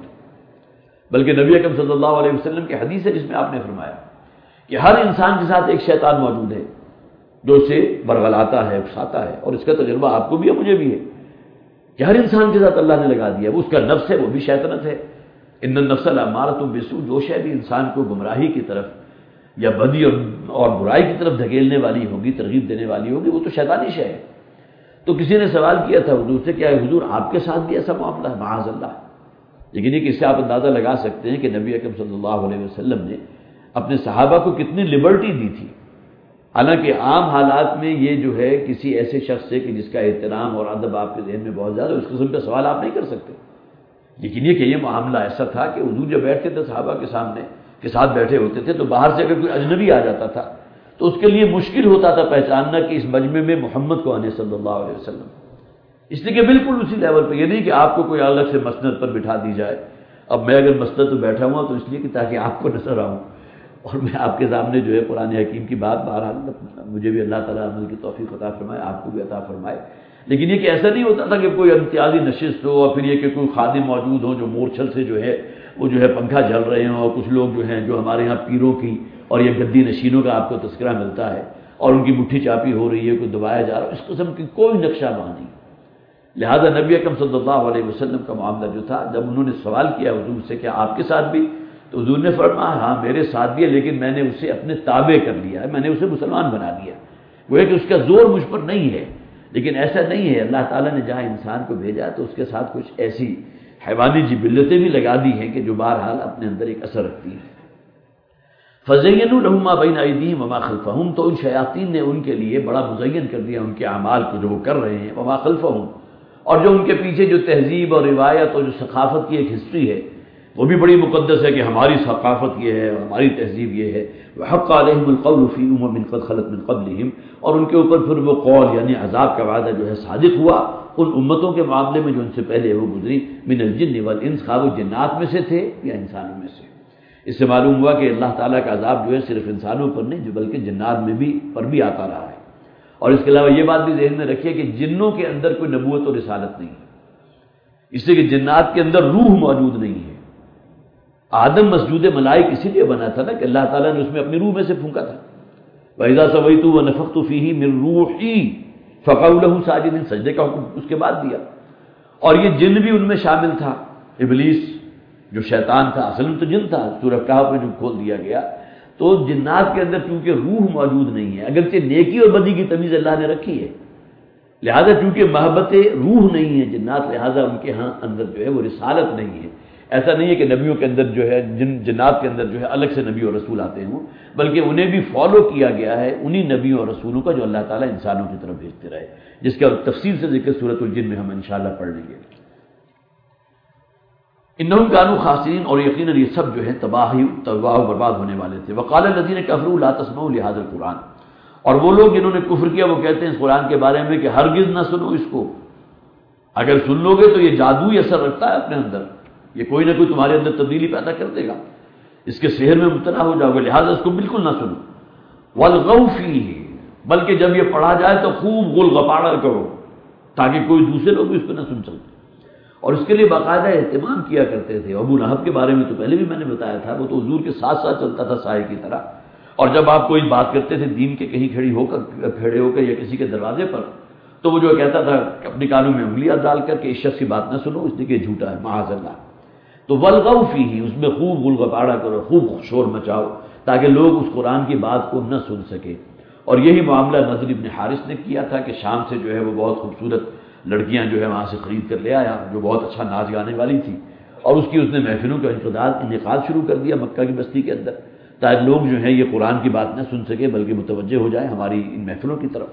بلکہ نبی اکرم صلی اللہ علیہ وسلم کی حدیث ہے جس میں آپ نے فرمایا کہ ہر انسان کے ساتھ ایک شیطان موجود ہے جو اسے برغلاتا ہے، اکساتا ہے، اور اس کا تجربہ آپ کو بھی ہے، مجھے بھی ہے کہ ہر انسان کے ساتھ اللہ نے لگا دیا، وہ اس کا نفس ہے، وہ بھی شیطنت ہے۔ ان النفس لامارۃ بالسوء، جو شے بھی انسان کو گمراہی کی طرف یا بدی اور اور برائی کی طرف دھکیلنے والی ہوگی، ترغیب دینے والی ہوگی، وہ تو شیطانی شے ہے۔ تو کسی نے سوال کیا تھا حضور سے، کیا حضور آپ کے ساتھ بھی ایسا معاملہ ہے؟ معاذ اللہ۔ لیکن یہ کہ اس سے آپ اندازہ لگا سکتے ہیں کہ نبی اکرم صلی اللہ علیہ وسلم نے اپنے صحابہ کو کتنی لبرٹی دی تھی، حالانکہ عام حالات میں یہ جو ہے کسی ایسے شخص سے کہ جس کا احترام اور ادب آپ کے ذہن میں بہت زیادہ، اس قسم کا سوال آپ نہیں کر سکتے۔ لیکن یہ کہ یہ معاملہ ایسا تھا کہ حضور جب بیٹھتے تھے صحابہ کے سامنے کے ساتھ بیٹھے ہوتے تھے، تو باہر سے اگر کوئی اجنبی آ جاتا تھا تو اس کے لیے مشکل ہوتا تھا پہچاننا کہ اس مجمع میں محمد کو آنے صلی اللہ علیہ وسلم، اس لیے کہ بالکل اسی لیول پہ، یہ نہیں کہ آپ کو کوئی الگ سے مسند پر بٹھا دی جائے۔ اب میں اگر مسند پہ بیٹھا ہوا تو اس لیے کہ تاکہ آپ کو نظر آؤں اور میں آپ کے سامنے جو ہے قرآن حکیم کی بات بہرحال مجھے بھی اللہ تعالیٰ عمل کی توفیق عطا فرمائے، آپ کو بھی عطا فرمائے۔ لیکن یہ کہ ایسا نہیں ہوتا تھا کہ کوئی امتیازی نشست ہو اور پھر یہ کہ کوئی خادم موجود ہو جو مورچھل سے جو ہے وہ جو ہے پنکھا جل رہے ہوں، اور کچھ لوگ جو ہیں جو ہمارے ہاں پیروں کی اور یہ گدی نشینوں کا آپ کو تذکرہ ملتا ہے اور ان کی مٹھی چاپی ہو رہی ہے، کوئی دبایا جا رہا ہے، اس قسم کی کوئی نقشہ بہا نہیں۔ لہذا نبی اکرم صلی اللہ علیہ وسلم کا معاملہ جو تھا، جب انہوں نے سوال کیا حضور سے کیا آپ کے ساتھ بھی، تو حضور نے فرمایا ہاں میرے ساتھ بھی ہے، لیکن میں نے اسے اپنے تابع کر لیا ہے، میں نے اسے مسلمان بنا دیا۔ وہ ہے کہ اس کا زور مجھ پر نہیں ہے، لیکن ایسا نہیں ہے، اللہ تعالیٰ نے جہاں انسان کو بھیجا تو اس کے ساتھ کچھ ایسی حیوانی جبلتیں بھی لگا دی ہیں کہ جو بہرحال اپنے اندر ایک اثر رکھتی ہیں۔ فَزَيَّنُوا لَهُم مَّا بَيْنَ أَيْدِيهِمْ وَمَا خَلْفَهُم، تو ان شیاطین نے ان کے لیے بڑا مزین کر دیا ان کے اعمال کو جو وہ کر رہے ہیں، وَمَا خَلْفَهُم، اور جو ان کے پیچھے جو تہذیب اور روایت اور جو ثقافت کی ایک ہسٹری ہے وہ بھی بڑی مقدس ہے کہ ہماری ثقافت یہ ہے اور ہماری تہذیب یہ ہے۔ وَحَقَّ عَلَيْهِمُ الْقَوْلُ فِي أُمَمٍ قَدْ خَلَتْ مِن قَبْلِهِمْ، اور ان کے اوپر پھر وہ قول یعنی عذاب کا وعدہ جو ہے صادق ہوا ان امتوں کے معاملے میں جو ان سے پہلے وہ گزری، من الجن والانس، خواہ وہ جنات میں سے تھے یا انسانوں میں سے۔ اس سے معلوم ہوا کہ اللہ تعالیٰ کا عذاب جو ہے صرف انسانوں پر نہیں جو بلکہ جنات میں بھی پر بھی آتا رہا ہے۔ اور اس کے علاوہ یہ بات بھی ذہن میں رکھیے کہ جنوں کے اندر کوئی نبوت اور رسالت نہیں ہے، اس لیے کہ جنات کے اندر روح موجود نہیں ہے۔ آدم مسجود ملائک اسی لیے بنا تھا نا کہ اللہ تعالیٰ نے اس میں اپنی روح میں سے پھونکا تھا، وَإِذَا سَوَيْتُ وَنَفَخْتُ فِيهِ مِن رُوحِي فَقَعُوا لَهُ سَاجِدِينَ، سجدے کا حکم اس کے بعد دیا۔ اور یہ جن بھی ان میں شامل تھا، ابلیس جو شیطان تھا اصل میں تو جن تھا، سورہ کہف میں جو کھول دیا گیا، تو جنات کے اندر چونکہ روح موجود نہیں ہے، اگرچہ نیکی اور بدی کی تمیز اللہ نے رکھی ہے، لہذا چونکہ محبت روح نہیں ہے جنات، لہذا ان کے ہاں اندر جو ہے وہ رسالت نہیں ہے۔ ایسا نہیں ہے کہ نبیوں کے اندر جو ہے جن جنات کے اندر جو ہے الگ سے نبی اور رسول آتے ہوں، بلکہ انہیں بھی فالو کیا گیا ہے انہی نبیوں اور رسولوں کا جو اللہ تعالیٰ انسانوں کی طرف بھیجتے رہے، جس کا تفصیل سے ذکر سورۃ الجن میں ہم انشاءاللہ پڑھ لیں گے۔ انہم کانوا خاسرین، اور یقیناً یہ سب جو ہے تباہی تباہ و برباد ہونے والے تھے۔ وقال الذین کفروا لا تسمعوا لهذا القرآن، اور وہ لوگ جنہوں نے کفر کیا وہ کہتے ہیں اس قرآن کے بارے میں کہ ہرگز نہ سنو اس کو، اگر سن لو گے تو یہ جادوئی اثر رکھتا ہے اپنے اندر، یہ کوئی نہ کوئی تمہارے اندر تبدیلی پیدا کر دے گا، اس کے سحر میں مبتلا ہو جاؤ گے، لہٰذا اس کو بالکل نہ سنو۔ والغوا فیہ، بلکہ جب یہ پڑھا جائے تو خوب غل غپاڑا کرو تاکہ کوئی دوسرے لوگ بھی اس کو نہ سن سکتے، اور اس کے لیے باقاعدہ اہتمام کیا کرتے تھے۔ ابو لہب کے بارے میں تو پہلے بھی میں نے بتایا تھا، وہ تو حضور کے ساتھ ساتھ چلتا تھا سائے کی طرح، اور جب آپ کوئی بات کرتے تھے دین کے کہیں کھڑی ہو کر کھڑے ہو کر یا کسی کے دروازے پر، تو وہ جو کہتا تھا اپنے کانوں میں انگلیاں ڈال کر کہ اس شخص کی بات نہ سنو اس لیے کہ جھوٹا ہے، معاذ اللہ۔ تو والغوا فیہ، اس میں خوب غل غپاڑا کرو، خوب شور مچاؤ تاکہ لوگ اس قرآن کی بات کو نہ سن سکے۔ اور یہی معاملہ نضر ابن حارث نے کیا تھا کہ شام سے جو ہے وہ بہت خوبصورت لڑکیاں جو ہے وہاں سے خرید کر لے آیا جو بہت اچھا ناچ گانے والی تھی، اور اس کی اس نے محفلوں کا انعقاد انعقاد شروع کر دیا مکہ کی بستی کے اندر، تاکہ لوگ جو ہیں یہ قرآن کی بات نہ سن سکے بلکہ متوجہ ہو جائیں ہماری ان محفلوں کی طرف۔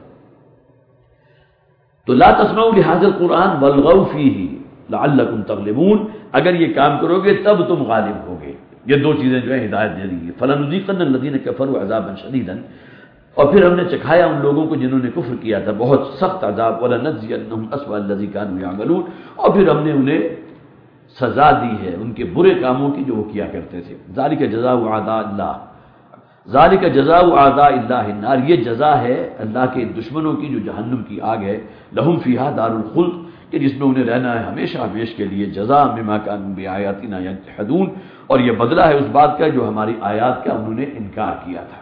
تو لا تسمعوا لهذا القرآن والغوا فیہ لعلکم تغلبون، اگر یہ کام کرو گے تب تم غالب ہوگے۔ یہ دو چیزیں جو ہے ہدایت دے دی ہے۔ فلنذیقن الذین کفروا عذابا شدیدا، اور پھر ہم نے چکھایا ان لوگوں کو جنہوں نے کفر کیا تھا بہت سخت عذاب، وَلَنَجْزِيَنَّهُمْ أَسْوَأَ الَّذِي كَانُوا يَعْمَلُونَ، اور پھر ہم نے انہیں سزا دی ہے ان کے برے کاموں کی جو وہ کیا کرتے تھے۔ ذَلِكَ جَزَاءُ أَعْدَاءِ اللَّهِ، ذَلِكَ جَزَاءُ أَعْدَاءِ اللَّهِ النَّارِ، یہ جزا ہے اللہ کے دشمنوں کی جو جہنم کی آگ ہے، لَهُمْ فِيهَا دَارُ الْخُلْدِ، کہ جس میں انہیں رہنا ہے ہمیشہ ہمیش کے لیے، جزاء بما كانوا بآياتنا يجحدون، اور یہ بدلہ ہے اس بات کا جو ہماری آیات کا انہوں نے انکار کیا تھا۔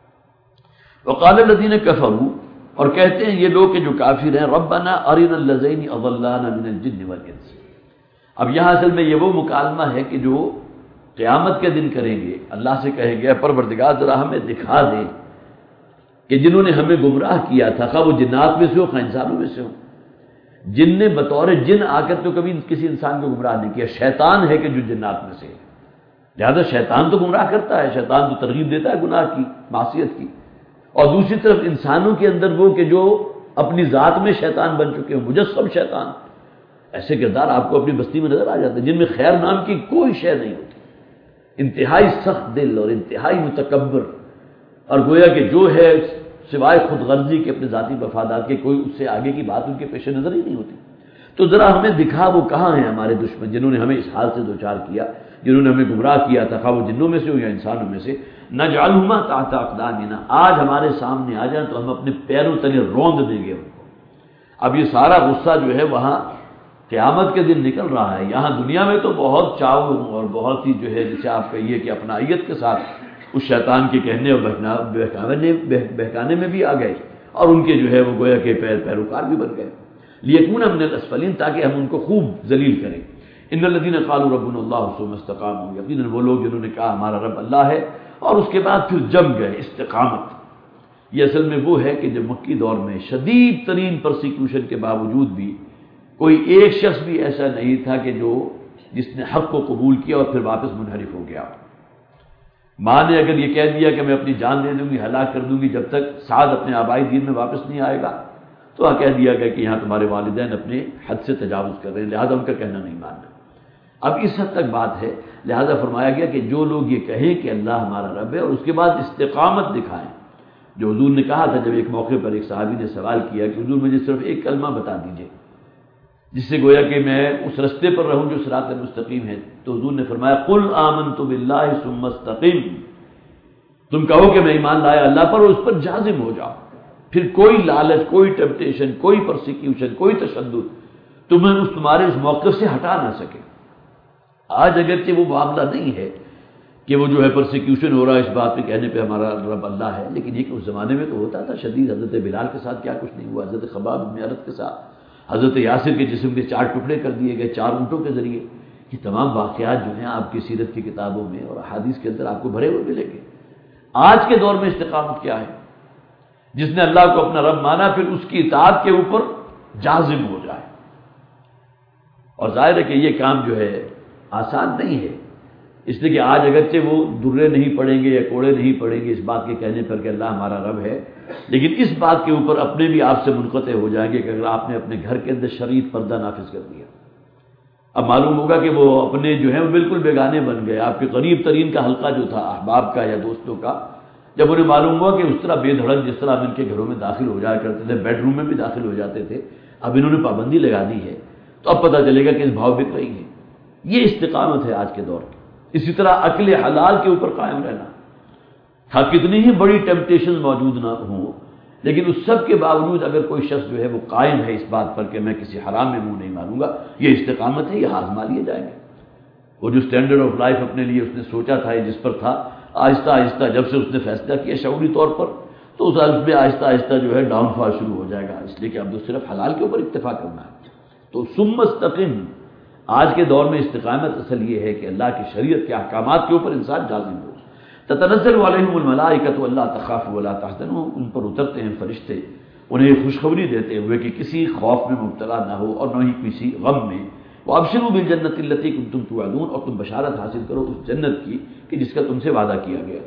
وقال الذين كفروا، اور کہتے ہیں یہ لوگ کہ جو کافر ہیں، ربنا ارنا اللذین اضلانا من الجن والانس۔ اب یہاں اصل میں یہ وہ مکالمہ ہے کہ جو قیامت کے دن کریں گے، اللہ سے کہیں گے پروردگار ذرا ہمیں دکھا دے کہ جنہوں نے ہمیں گمراہ کیا تھا، خواہ وہ جنات میں سے ہو خواہ انسانوں میں سے ہو۔ جن نے بطور جن آ کر تو کبھی کسی انسان کو گمراہ نہیں کیا، شیطان ہے کہ جو جنات میں سے ہے، لہذا شیطان تو گمراہ کرتا ہے، شیطان تو ترغیب دیتا ہے گناہ کی، معصیت کی۔ اور دوسری طرف انسانوں کے اندر وہ کہ جو اپنی ذات میں شیطان بن چکے ہیں، مجسم شیطان، ایسے کردار آپ کو اپنی بستی میں نظر آ جاتے ہیں جن میں خیر نام کی کوئی شے نہیں ہوتی، انتہائی سخت دل اور انتہائی متکبر، اور گویا کہ جو ہے سوائے خود غرضی کے اپنے ذاتی مفادات کے کوئی اس سے آگے کی بات ان کے پیش نظر ہی نہیں ہوتی۔ تو ذرا ہمیں دکھا وہ کہاں ہیں ہمارے دشمن جنہوں نے ہمیں اس حال سے دوچار کیا، جنہوں نے ہمیں گمراہ کیا تھا، خواہ وہ جنوں میں سے ہو یا انسانوں میں سے، نجعلہما تحت اقدامنا، آج ہمارے سامنے آ جائیں تو ہم اپنے پیروں تلے روند دیں گے ان کو۔ اب یہ سارا غصہ جو ہے وہاں قیامت کے دن نکل رہا ہے، یہاں دنیا میں تو بہت چاؤ اور بہت ہی جو ہے جسے آپ کہیے کہ اپنائیت کے ساتھ اس شیطان کے کہنے اور بہکانے بہکانے میں بھی آ گئے، اور ان کے جو ہے وہ گویا کہ پیر پیروکار بھی بن گئے، لیکون من الاسفلین، تاکہ ہم ان کو خوب ذلیل کریں۔ ان الذین قالوا ربنا اللہ ثم استقاموا، یقیناً وہ لوگ جنہوں نے کہا ہمارا رب اللہ ہے اور اس کے بعد پھر جم گئے استقامت۔ یہ اصل میں وہ ہے کہ جب مکی دور میں شدید ترین پرسیکیوشن کے باوجود بھی کوئی ایک شخص بھی ایسا نہیں تھا کہ جو جس نے حق کو قبول کیا اور پھر واپس منحرف ہو گیا۔ ماں نے اگر یہ کہہ دیا کہ میں اپنی جان دے دوں گی، ہلاک کر دوں گی جب تک سعد اپنے آبائی دین میں واپس نہیں آئے گا، تو آ کہہ دیا گیا کہ یہاں تمہارے والدین اپنے حد سے تجاوز کر رہے ہیں، لہذا ان کا کہنا نہیں ماننا۔ اب اس حد تک بات ہے، لہذا فرمایا گیا کہ جو لوگ یہ کہیں کہ اللہ ہمارا رب ہے اور اس کے بعد استقامت دکھائیں، جو حضور نے کہا تھا جب ایک موقع پر ایک صحابی نے سوال کیا کہ حضور مجھے صرف ایک کلمہ بتا دیجئے جس سے گویا کہ میں اس رستے پر رہوں جو صراط مستقیم ہے، تو حضور نے فرمایا قل آمنت باللہ ثم استقم، تم کہو کہ میں ایمان لایا اللہ پر اور اس پر جازم ہو جاؤ، پھر کوئی لالچ، کوئی ٹیمپٹیشن، کوئی پرسیکیوشن، کوئی تشدد تمہیں اس تمہارے اس موقف سے ہٹا نہ سکے۔ آج اگرچہ وہ معاملہ نہیں ہے کہ وہ جو ہے پرسیکیوشن ہو رہا ہے اس بات پہ کہنے پہ ہمارا رب اللہ ہے، لیکن یہ کہ اس زمانے میں تو ہوتا تھا شدید۔ حضرت بلال کے ساتھ کیا کچھ نہیں ہوا، حضرت خباب بن ارت کے ساتھ، حضرت یاسر کے جسم کے چار ٹکڑے کر دیے گئے چار اونٹوں کے ذریعے۔ یہ تمام واقعات جو ہیں آپ کی سیرت کی کتابوں میں اور احادیث کے اندر آپ کو بھرے ہوئے ملیں گے۔ آج کے دور میں استقامت کیا ہے؟ جس نے اللہ کو اپنا رب مانا پھر اس کی اطاعت کے اوپر جازم ہو جائے، اور ظاہر ہے کہ یہ کام جو ہے آسان نہیں ہے، اس لیے کہ آج اگرچہ وہ درے نہیں پڑیں گے یا کوڑے نہیں پڑیں گے اس بات کے کہنے پر کہ اللہ ہمارا رب ہے، لیکن اس بات کے اوپر اپنے بھی آپ سے منقطع ہو جائیں گے کہ اگر آپ نے اپنے گھر کے اندر شرعی پردہ نافذ کر دیا، اب معلوم ہوگا کہ وہ اپنے جو ہیں وہ بالکل بیگانے بن گئے۔ آپ کے قریب ترین کا حلقہ جو تھا احباب کا یا دوستوں کا، جب انہیں معلوم ہوا کہ اس طرح بے دھڑک جس طرح ہم ان کے گھروں میں داخل ہو جایا کرتے تھے، بیڈ روم میں بھی داخل ہو جاتے تھے، اب انہوں نے پابندی لگا دی ہے، تو اب پتہ چلے گا کہ اس بھاؤ بک رہی ہے۔ یہ استقامت ہے آج کے دور کی۔ اسی طرح عقل حلال کے اوپر قائم رہنا، ہاں کتنی ہی بڑی ٹیمپٹیشن موجود نہ ہوں، لیکن اس سب کے باوجود اگر کوئی شخص جو ہے وہ قائم ہے اس بات پر کہ میں کسی حرام میں منہ نہیں ماروں گا، یہ استقامت ہے، یہ آزما لیے جائیں گے۔ وہ جو سٹینڈرڈ آف لائف اپنے لیے اس نے سوچا تھا جس پر تھا، آہستہ آہستہ جب سے اس نے فیصلہ کیا شعوری طور پر، تو اس حالت میں آہستہ آہستہ جو ہے ڈاؤن فال شروع ہو جائے گا، اس لیے کہ اب تو صرف حلال کے اوپر اکتفا کرنا ہے۔ تو ثم استقم، آج کے دور میں استقامت اصل یہ ہے کہ اللہ کی شریعت کے احکامات کے اوپر انسان جازم ہو۔ تتنزل علیہم الملائکۃ الا تخافوا ولا تحزنوا، ان پر اترتے ہیں فرشتے انہیں خوشخبری دیتے ہوئے کہ کسی خوف میں مبتلا نہ ہو اور نہ ہی کسی غم میں۔ وابشروا بالجنۃ التي کنتم توعدون، اور تم بشارت حاصل کرو اس جنت کی کہ جس کا تم سے وعدہ کیا گیا۔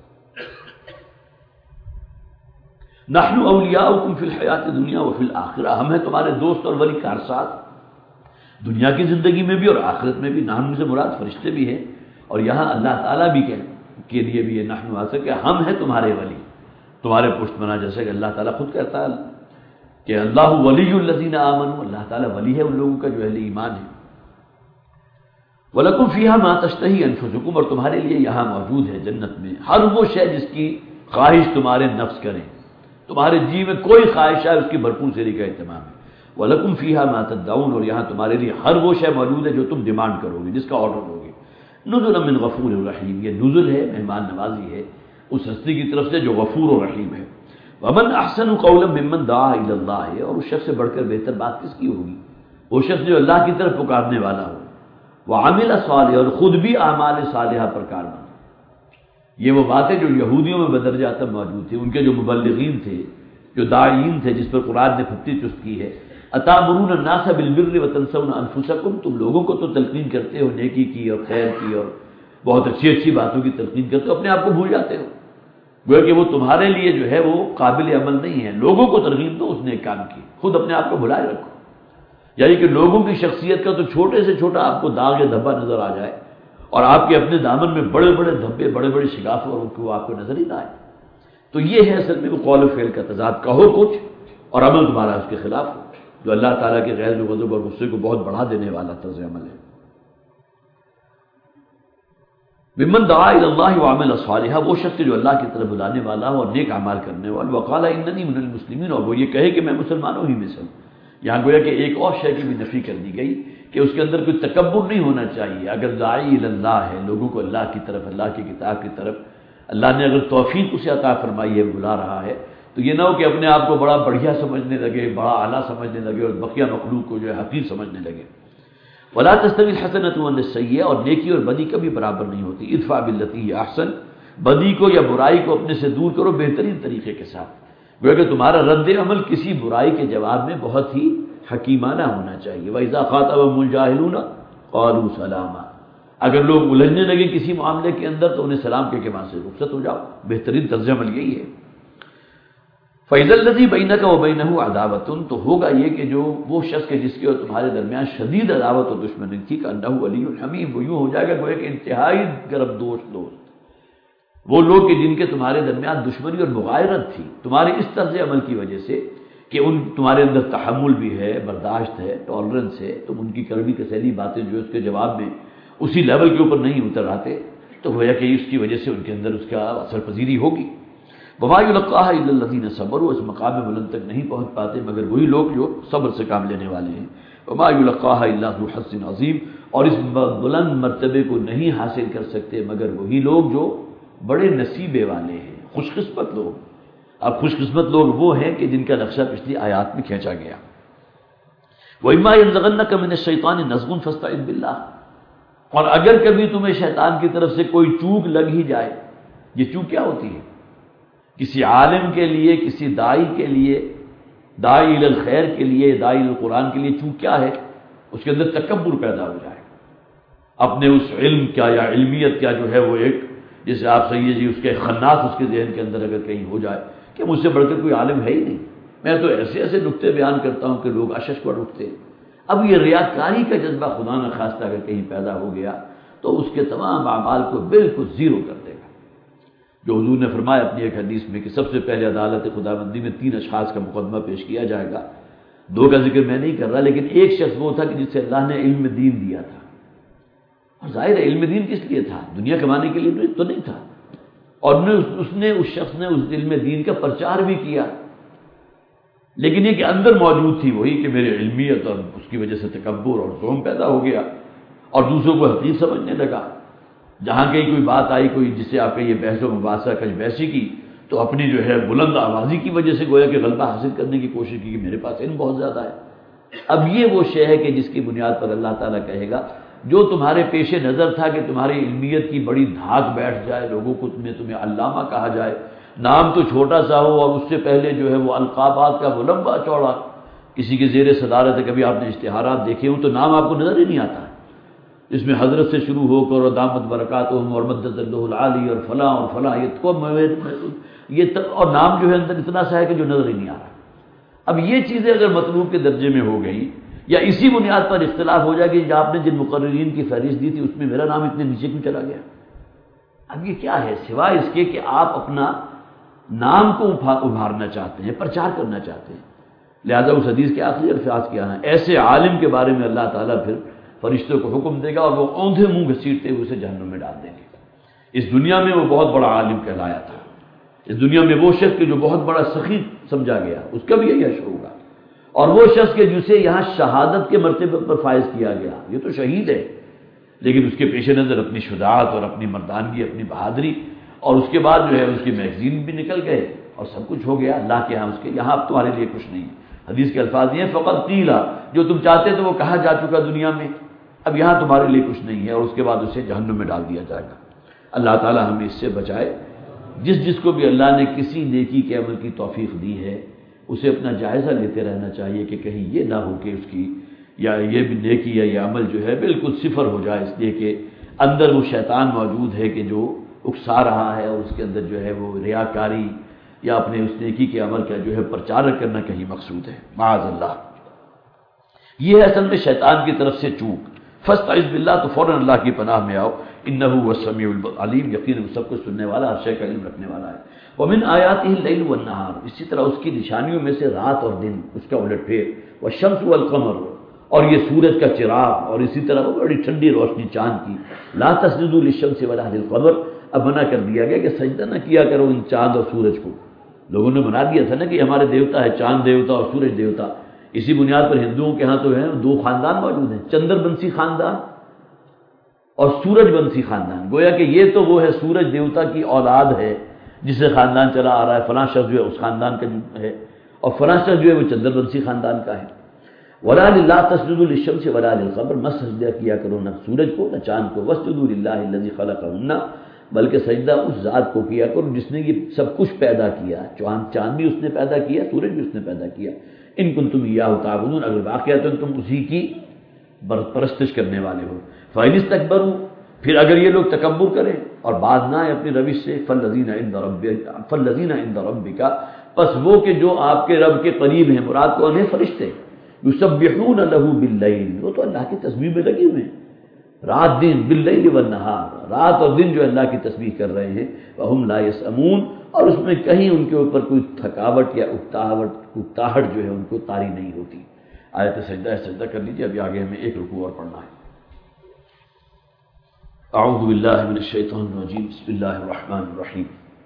نحن اولیاؤکم فی الحیات الدنیا وفی الآخرہ، ہم ہیں تمہارے دوست اور ولی کارساز دنیا کی زندگی میں بھی اور آخرت میں بھی۔ نحن سے مراد فرشتے بھی ہیں، اور یہاں اللہ تعالیٰ بھی کہ کے لیے بھی یہ نحن واسطہ کہ ہم ہیں تمہارے ولی، تمہارے پشت بنا، جیسے کہ اللہ تعالیٰ خود کہتا ہے کہ اللہ ولی الذین آمنوا، اللہ تعالیٰ ولی ہے ان لوگوں کا جو اہل ایمان ہے۔ وَلَكُمْ فِيهَا مَا تَشْتَهِي أَنفُسُكُمْ، اور تمہارے لیے یہاں موجود ہے جنت میں ہر وہ شے جس کی خواہش تمہارے نفس کریں، تمہارے جی میں کوئی خواہش ہے اس کی بھرپور سیری کا اہتمام ہے۔ وَلَكُمْ فِيهَا مَا تَدَّعُونَ، اور یہاں تمہارے لیے ہر وہ شے موجود ہے جو تم ڈیمانڈ کرو گے، جس کا آرڈر ہوگے۔ نُزُلًا مِّن غَفُورٍ رَحِيمٍ، یہ نزل ہے، مہمان نوازی ہے اس ہستی کی طرف سے جو غفور و رحیم ہے۔ وَمَنْ أَحْسَنُ قَوْلًا مِّمَّنْ دَعَا إِلَى اللَّهِ، اور اس شخص سے بڑھ کر بہتر بات کس کی ہوگی؟ وہ شخص جو اللہ کی طرف پکارنے والا ہو، وَعَمِلَ صَالِحًا، اور خود بھی اعمال صالحہ پر کاربند۔ یہ وہ باتیں جو یہودیوں میں بدرجہ تب موجود تھی، ان کے جو مبلغین تھے، جو داعین تھے، جس پر قرآن نے پھپتی چست کی ہے۔ أَتَأْمُرُونَ النَّاسَ بِالْبِرِّ وَتَنْسَوْنَ أَنفُسَكُمْ، تم لوگوں کو تو تلقین کرتے ہو نیکی کی اور خیر کی اور بہت اچھی اچھی باتوں کی تلقین کرتے ہو، اپنے آپ کو بھول جاتے ہو۔ گویا کہ وہ تمہارے لیے جو ہے وہ قابل عمل نہیں ہے۔ لوگوں کو ترغیب دو اس نے ایک کام کی، خود اپنے آپ کو بھلائے رکھو۔ یعنی کہ لوگوں کی شخصیت کا تو چھوٹے سے چھوٹا آپ کو داغ یا دھبا نظر آ جائے، اور آپ کے اپنے دامن میں بڑے بڑے دھبے، بڑے بڑے شگاف اور وہ آپ کو نظر ہی نہ آئے۔ تو یہ ہے اصل میں وہ قول و فعل کا تضاد، کہو کچھ اور عمل تمہارا اس کے خلاف ہو، جو اللہ تعالیٰ کے غیظ و غضب اور غصے کو بہت بڑھا دینے والا طرز عمل ہے۔ ممن دعا الی اللہ وعمل صالحا، وہ شخص جو اللہ کی طرف بلانے والا ہو اور نیک اعمال کرنے والا، وقال اننی من المسلمین، اور وہ یہ کہے کہ میں مسلمانوں ہی میں سے ہوں۔ یہاں گویا کہ ایک اور شے کی بھی نفی کر دی گئی کہ اس کے اندر کوئی تکبر نہیں ہونا چاہیے۔ اگر داعی الی اللہ ہے، لوگوں کو اللہ کی طرف، اللہ کی کتاب کی طرف اللہ نے اگر توفیق اسے عطا فرمائی ہے، بلا رہا ہے، تو یہ نہ ہو کہ اپنے آپ کو بڑا بڑھیا سمجھنے لگے، بڑا اعلیٰ سمجھنے لگے اور بقیہ مخلوق کو جو ہے حقیر سمجھنے لگے۔ ولا تستوی الحسنۃ والسیئۃ، اور نیکی اور بدی کبھی برابر نہیں ہوتی۔ ادفع باللتی ہی احسن، بدی کو یا برائی کو اپنے سے دور کرو بہترین طریقے کے ساتھ۔ گویا کہ تمہارا رد عمل کسی برائی کے جواب میں بہت ہی حکیمانہ ہونا چاہیے۔ وَإِذَا خَاطَبَهُمُ الْجَاهِلُونَ قَالُوا سَلَامًا، اگر لوگ الجھنے لگے کسی معاملے کے اندر تو انہیں سلام کہہ کے وہاں سے رخصت ہو جاؤ، بہترین طرز عمل یہی ہے۔ فَإِذَا الَّذِي بَيْنَكَ وَبَيْنَهُ عَدَاوَةٌ، تو ہوگا یہ کہ جو وہ شخص کے جس کے اور تمہارے درمیان شدید عداوت و دشمنی تھی، كَأَنَّهُ وَلِيٌّ حَمِيمٌ، وہ یوں ہو جائے گا گویا کہ انتہائی گرم دوست دوست۔ وہ لوگ کہ جن کے تمہارے درمیان دشمنی اور مغایرت تھی تمہارے اس طرز عمل کی وجہ سے کہ ان تمہارے اندر تحمل بھی ہے، برداشت ہے، ٹالرنس ہے، تم ان کی کڑوی کسیلی باتیں جو اس کے جواب میں اسی لیول کے اوپر نہیں اتر آتے، تو گویا کہ اس کی وجہ سے ان کے اندر اس کا اثر پذیری ہوگی۔ وما یلقاها الا الذین صبروا، اس مقام بلند تک نہیں پہنچ پاتے مگر وہی لوگ جو صبر سے کام لینے والے ہیں۔ وما یلقاها الا ذو حظ عظیم، اور اس بلند مرتبے کو نہیں حاصل کر سکتے مگر وہی لوگ جو بڑے نصیبے والے ہیں، خوش قسمت لوگ۔ اب خوش قسمت لوگ وہ ہیں کہ جن کا نقشہ پچھلی آیات میں کھینچا گیا۔ وَإِمَّا يَنزَغَنَّكَ مِنَ الشَّيْطَانِ نَزْغٌ فَاسْتَعِذْ بِاللَّهِ، اور اگر کبھی تمہیں شیطان کی طرف سے کوئی چوک لگ ہی جائے، یہ چوک کیا ہوتی ہے؟ کسی عالم کے لیے، کسی داعی کے لیے، داعی الی الخیر کے لیے، داعی الی القرآن کے لیے چوک کیا ہے؟ اس کے اندر تکبر پیدا ہو جائے، اپنے اس علم کیا یا علمیت کیا جو ہے وہ ایک، جیسے آپ سمجھیے جی اس کے خناس اس کے ذہن کے اندر اگر کہیں ہو جائے کہ مجھ سے بڑھ کر کوئی عالم ہے ہی نہیں، میں تو ایسے ایسے نکتے بیان کرتا ہوں کہ لوگ اشش پر اٹھتے ہیں۔ اب یہ ریاکاری کا جذبہ خدا نہ خواستہ اگر کہیں پیدا ہو گیا تو اس کے تمام اعمال کو بالکل زیرو کر دے گا۔ جو حضور نے فرمایا اپنی ایک حدیث میں کہ سب سے پہلے عدالت خداوندی میں تین اشخاص کا مقدمہ پیش کیا جائے گا، دو کا ذکر میں نہیں کر رہا، لیکن ایک شخص وہ تھا کہ جس سے اللہ نے علم دین دیا تھا، اور ظاہر ہے علم دین کس لیے تھا؟ دنیا کمانے کے لیے تو نہیں تھا، اور اس نے اس شخص نے اس علم دین کا پرچار بھی کیا، لیکن یہ کہ اندر موجود تھی وہی کہ میرے علمیت، اور اس کی وجہ سے تکبر اور ظلم پیدا ہو گیا اور دوسروں کو حقیر سمجھنے لگا۔ جہاں کہیں کوئی بات آئی، کوئی جس سے آپ کہیں بحث و مباحثہ کش بحثی کی، تو اپنی جو ہے بلند آوازی کی وجہ سے گویا کہ غلبہ حاصل کرنے کی کوشش کی کہ میرے پاس علم بہت زیادہ ہے۔ اب یہ وہ شے ہے کہ جس کی بنیاد پر اللہ تعالیٰ کہے گا جو تمہارے پیش نظر تھا کہ تمہاری علمیت کی بڑی دھاک بیٹھ جائے، لوگوں کو تمہیں تمہیں علامہ کہا جائے، نام تو چھوٹا سا ہو اور اس سے پہلے جو ہے وہ القابات کا وہ لمبا چوڑا، کسی کے زیر صدارت ہے، کبھی آپ نے اشتہارات دیکھے ہوں تو نام آپ کو نظر ہی نہیں آتا، اس میں حضرت سے شروع ہو کر اور دامت برکاتہم اور مدد اللہ العالی اور فلاں اور فلاں، یہ تو یہ اور نام جو ہے اندر اتنا سا ہے کہ جو نظر ہی نہیں آ رہا۔ اب یہ چیزیں اگر مطلوب کے درجے میں ہو گئی یا اسی بنیاد پر اختلاف ہو جائے کہ آپ نے جن مقررین کی فہرست دی تھی اس میں میرا نام اتنے نیچے کیوں چلا گیا؟ اب یہ کیا ہے سوائے اس کے کہ آپ اپنا نام کو ابھارنا چاہتے ہیں، پرچار کرنا چاہتے ہیں۔ لہذا اس حدیث کے آخری الفاظ کیا ہیں؟ ایسے عالم کے بارے میں اللہ تعالیٰ پھر فرشتوں کو حکم دے گا اور وہ اوندھے منہ گھسیٹتے ہوئے اسے جہنم میں ڈال دیں گے۔ اس دنیا میں وہ بہت بڑا عالم کہلایا تھا، اس دنیا میں وہ شخص کہ جو بہت بڑا سخی سمجھا گیا، اس کا بھی یہی حشر ہوگا، اور وہ شخص کہ جسے یہاں شہادت کے مرتبے پر فائز کیا گیا، یہ تو شہید ہے، لیکن اس کے پیش نظر اپنی شجاعت اور اپنی مردانگی، اپنی بہادری، اور اس کے بعد جو ہے اس کی میگزین بھی نکل گئے اور سب کچھ ہو گیا اللہ کے ہاں اس کے، یہاں اب تمہارے لیے کچھ نہیں۔ حدیث کے الفاظ یہ ہیں فقط قیلا، جو تم چاہتے تو وہ کہا جا چکا دنیا میں، اب یہاں تمہارے لیے کچھ نہیں ہے، اور اس کے بعد اسے جہنم میں ڈال دیا جائے گا۔ اللہ تعالی ہمیں اس سے بچائے۔ جس جس کو بھی اللہ نے کسی نیکی کے عمل کی توفیق دی ہے اسے اپنا جائزہ لیتے رہنا چاہیے کہ کہیں یہ نہ ہو کہ اس کی یا یہ بھی نیکی یا یہ عمل جو ہے بالکل صفر ہو جائے، اس لیے کہ اندر وہ شیطان موجود ہے کہ جو اکسا رہا ہے، اور اس کے اندر جو ہے وہ ریاکاری یا اپنے اس نیکی کے عمل کا جو ہے پرچار کرنا کہیں مقصود ہے، معاذ اللہ۔ یہ ہے اصل میں شیطان کی طرف سے چوک۔ فاستعذ باللہ، تو فوراً اللہ کی پناہ میں آؤ، انہ هو السمیع العلیم، یقیناً وہ سب کچھ سننے والا، ہر شے کا علم رکھنے والا ہے۔ ومن آیاتہ اللیل والنہار، اسی طرح اس کی نشانیوں میں سے رات اور دن، اس کا الٹ پھیر، والشمس والقمر، اور یہ سورج کا چراغ، اور اسی طرح وہ بڑی ٹھنڈی روشنی چاند کی، لا تسجدوا للشمس ولا للقمر، اب منع کر دیا گیا کہ سجدہ نہ کیا کرو ان چاند اور سورج کو۔ لوگوں نے بنا دیا تھا نا کہ ہمارے دیوتا ہے چاند دیوتا اور سورج دیوتا، اسی بنیاد پر ہندوؤں کے ہاں تو ہے دو خاندان موجود ہیں، چندر بنسی خاندان اور سورج بنسی خاندان، گویا کہ یہ تو وہ ہے سورج دیوتا کی اولاد ہے جسے خاندان چلا آ رہا ہے، فلاں شخص جو ہے اس خاندان کا ہے، اور فلاں شخص جو ہے وہ چندر بنسی خاندان کا ہے۔ ولا للہ تسجدوا للشمس ولا للقمر، مت سجدہ کیا کرو نہ سورج کو نہ چاند کو، واسجدوا للہ الذی خلقہن، بلکہ سجدہ اس ذات کو کیا کرو جس نے یہ سب کچھ پیدا کیا، چاند چاند بھی اس نے پیدا کیا، سورج بھی اس نے پیدا کیا، ان کنتم ایاہ تعبدون، اگر واقعات تم اسی کی پرستش کرنے والے ہو۔ فإن استکبروا، پھر اگر یہ لوگ تکبر کریں اور باز نہ آئے اپنی روش سے، فالذین عند ربک فالذین عند ربک، پس وہ کہ جو آپ کے رب کے قریب ہیں، مراد کون ہے؟ فرشتے، یسبحون لہ باللیل، وہ تو اللہ کی تسبیح میں لگے ہوئے ہیں رات دن، باللیل والنہار، رات اور دن جو اللہ کی تسبیح کر رہے ہیں، وہم لا یسأمون، اور اس میں کہیں ان کے اوپر کوئی تھکاوٹ یا اکتاہٹ اکتاہٹ جو ہے ان کو طاری نہیں ہوتی۔ آیت سجدہ سجدہ کر لیجیے، ابھی آگے ہمیں ایک رکوع اور پڑھنا ہے۔ اعوذ باللہ من الشیطان الرجیم، بسم اللہ الرحمن الرحیم۔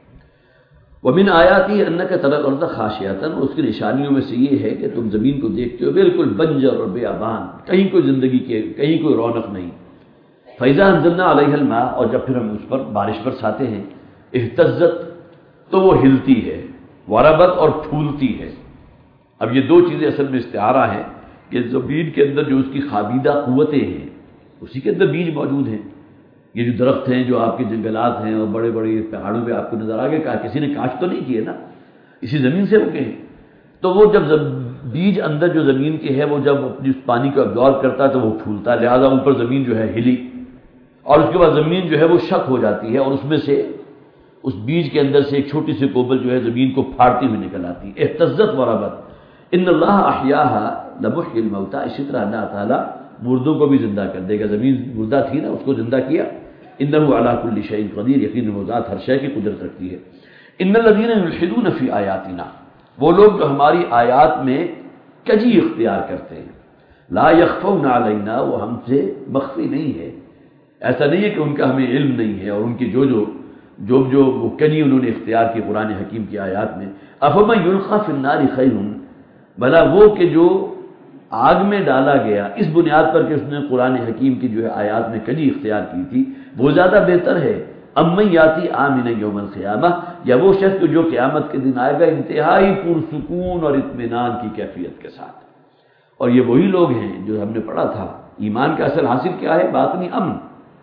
ومن آیاتہ انک تری الارض خاشعۃ، اس کی نشانیوں میں سے یہ ہے کہ تم زمین کو دیکھتے ہو بالکل بنجر اور بیابان، کہیں کوئی زندگی کے کہیں کوئی رونق نہیں۔ فإذا انزلنا علیہ الماء، اور جب پھر ہم اس پر بارش برساتے ہیں، اہتزت، تو وہ ہلتی ہے، وربت، اور پھولتی ہے۔ اب یہ دو چیزیں اصل میں استعارہ ہیں کہ زمین کے اندر جو اس کی خابیدہ قوتیں ہیں اسی کے اندر بیج موجود ہیں۔ یہ جو درخت ہیں جو آپ کے جنگلات ہیں اور بڑے بڑے پہاڑوں پہ آپ کو نظر آ گئے، کہا کسی نے کاشت تو نہیں کیے نا، اسی زمین سے اگے ہیں۔ تو وہ جب بیج اندر جو زمین کے ہے وہ جب اپنی اس پانی کو ابزارب کرتا ہے تو وہ پھولتا ہے، لہذا اوپر زمین جو ہے ہلی، اور اس کے بعد زمین جو ہے وہ شک ہو جاتی ہے، اور اس میں سے اس بیج کے اندر سے ایک چھوٹی سی کوبل جو ہے زمین کو پھاڑتی ہوئی نکل آتی ہے۔ اہتزت وربت، ان اللہ احیاها لمحیی الموتى، اسی طرح اللہ تعالیٰ مردوں کو بھی زندہ کر دے گا، زمین مردہ تھی نا اس کو زندہ کیا۔ انہ علی کل شیء قدیر، یقین وہ ذات ہر شے کی قدرت رکھتی ہے۔ ان الذین یلحدون فی آیاتنا، وہ لوگ جو ہماری آیات میں کجی اختیار کرتے ہیں، لا یخفون علینا، وہ ہم سے مخفی نہیں ہے، ایسا نہیں ہے کہ ان کا ہمیں علم نہیں ہے، اور ان کی جو جو جو جو وہ کنی انہوں نے اختیار کی قرآن حکیم کی آیات میں۔ افمن یلقی فی النار خیر، بھلا وہ کہ جو آگ میں ڈالا گیا اس بنیاد پر کہ اس نے قرآن حکیم کی جو ہے آیات میں کنی اختیار کی تھی، وہ زیادہ بہتر ہے امن یاتی آمن یوم القیامہ، یا وہ شخص جو قیامت کے دن آئے گا انتہائی پرسکون اور اطمینان کی کیفیت کے ساتھ۔ اور یہ وہی لوگ ہیں جو ہم نے پڑھا تھا، ایمان کا اصل حاصل کیا ہے؟ باطنی امن۔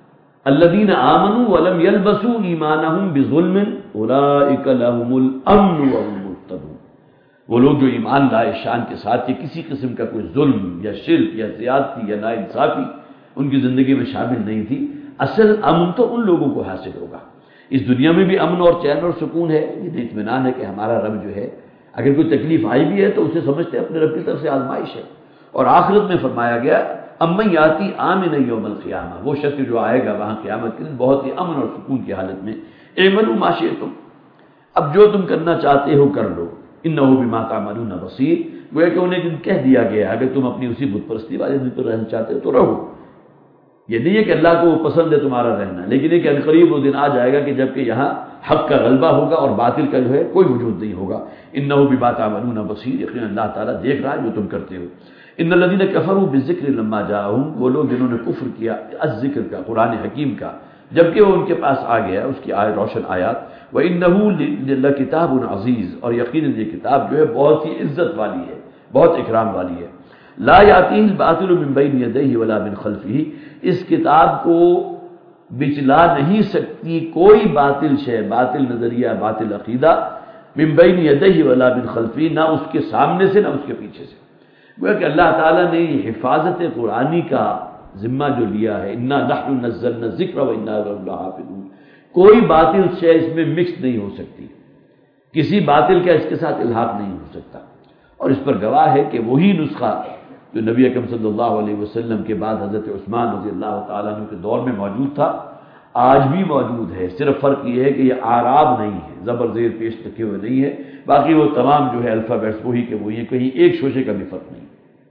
الذین آمنوا ولم یلبسوا ایمانہم بظلم اولئک لہم الامن وہم مہتدون، وہ لوگ جو ایمان لائے شان کے ساتھ کہ کسی قسم کا کوئی ظلم یا شرک یا زیادتی یا ناانصافی ان کی زندگی میں شامل نہیں تھی، اصل امن تو ان لوگوں کو حاصل ہوگا۔ اس دنیا میں بھی امن اور چین اور سکون ہے، یہ اطمینان ہے کہ ہمارا رب جو ہے اگر کوئی تکلیف آئی بھی ہے تو اسے سمجھتے ہیں اپنے رب کی طرف سے آزمائش ہے۔ اور آخرت میں فرمایا گیا امن یاتی آمن یوم القیامہ، وہ شخص جو آئے گا وہاں قیامت کے دن بہت ہی امن اور سکون کی حالت میں، اعملوا ما شئتم، اب جو تم کرنا چاہتے ہو کر لو، انہ بما تعملون بصیر، گویا کہ انہیں کہہ دیا گیا اگر تم اپنی اسی بت پرستی والے دن پر رہنا چاہتے ہو تو رہو. یہ نہیں ہے کہ اللہ کو پسند ہے تمہارا رہنا، لیکن یہ کہ عنقریب وہ دن آ جائے گا کہ جب کہ یہاں حق کا غلبہ ہوگا اور باطل کا جو ہے کوئی وجود نہیں ہوگا. انہ بما تعملون بصیر، یقینا اللہ تعالیٰ دیکھ رہا ہے جو تم کرتے ہو. ان الذین کفروا بالذکر لما جاءہم، وہ لوگ جنہوں نے کفر کیا الذکر کا، قرآن حکیم کا، جبکہ وہ ان کے پاس آ گیا اس کی آیت روشن آیات. وَإِنَّهُ لَكِتَابٌ عَزِیز، اور یقیناً یہ کتاب جو ہے بہت ہی عزت والی ہے، بہت اکرام والی ہے. لا یأتیہ الباطل من بین یدیہ ولا من خلفہ، اس کتاب کو بچلا نہیں سکتی کوئی باطل شے، باطل نظریہ، باطل عقیدہ، من بین یدیہ ولا من خلفہ، نہ اس کے سامنے سے نہ اس کے پیچھے سے. گویا کہ اللہ تعالیٰ نے یہ حفاظت قرآنی کا ذمہ جو لیا ہے، انا نحن نزلنا الذکر وانا لہ لحافظون، کوئی باطل شے اس میں مکس نہیں ہو سکتی، کسی باطل کا اس کے ساتھ الحاق نہیں ہو سکتا. اور اس پر گواہ ہے کہ وہی نسخہ جو نبی اکرم صلی اللہ علیہ وسلم کے بعد حضرت عثمان رضی اللہ تعالیٰ عنہ کے دور میں موجود تھا، آج بھی موجود ہے. صرف فرق یہ ہے کہ یہ آراب نہیں ہے، زبر زیر پیش رکھے ہوئے نہیں ہے، باقی وہ تمام جو ہے الفابیٹس وہی کے وہی ہیں، کہیں ایک شوشے کا بھی فرق نہیں.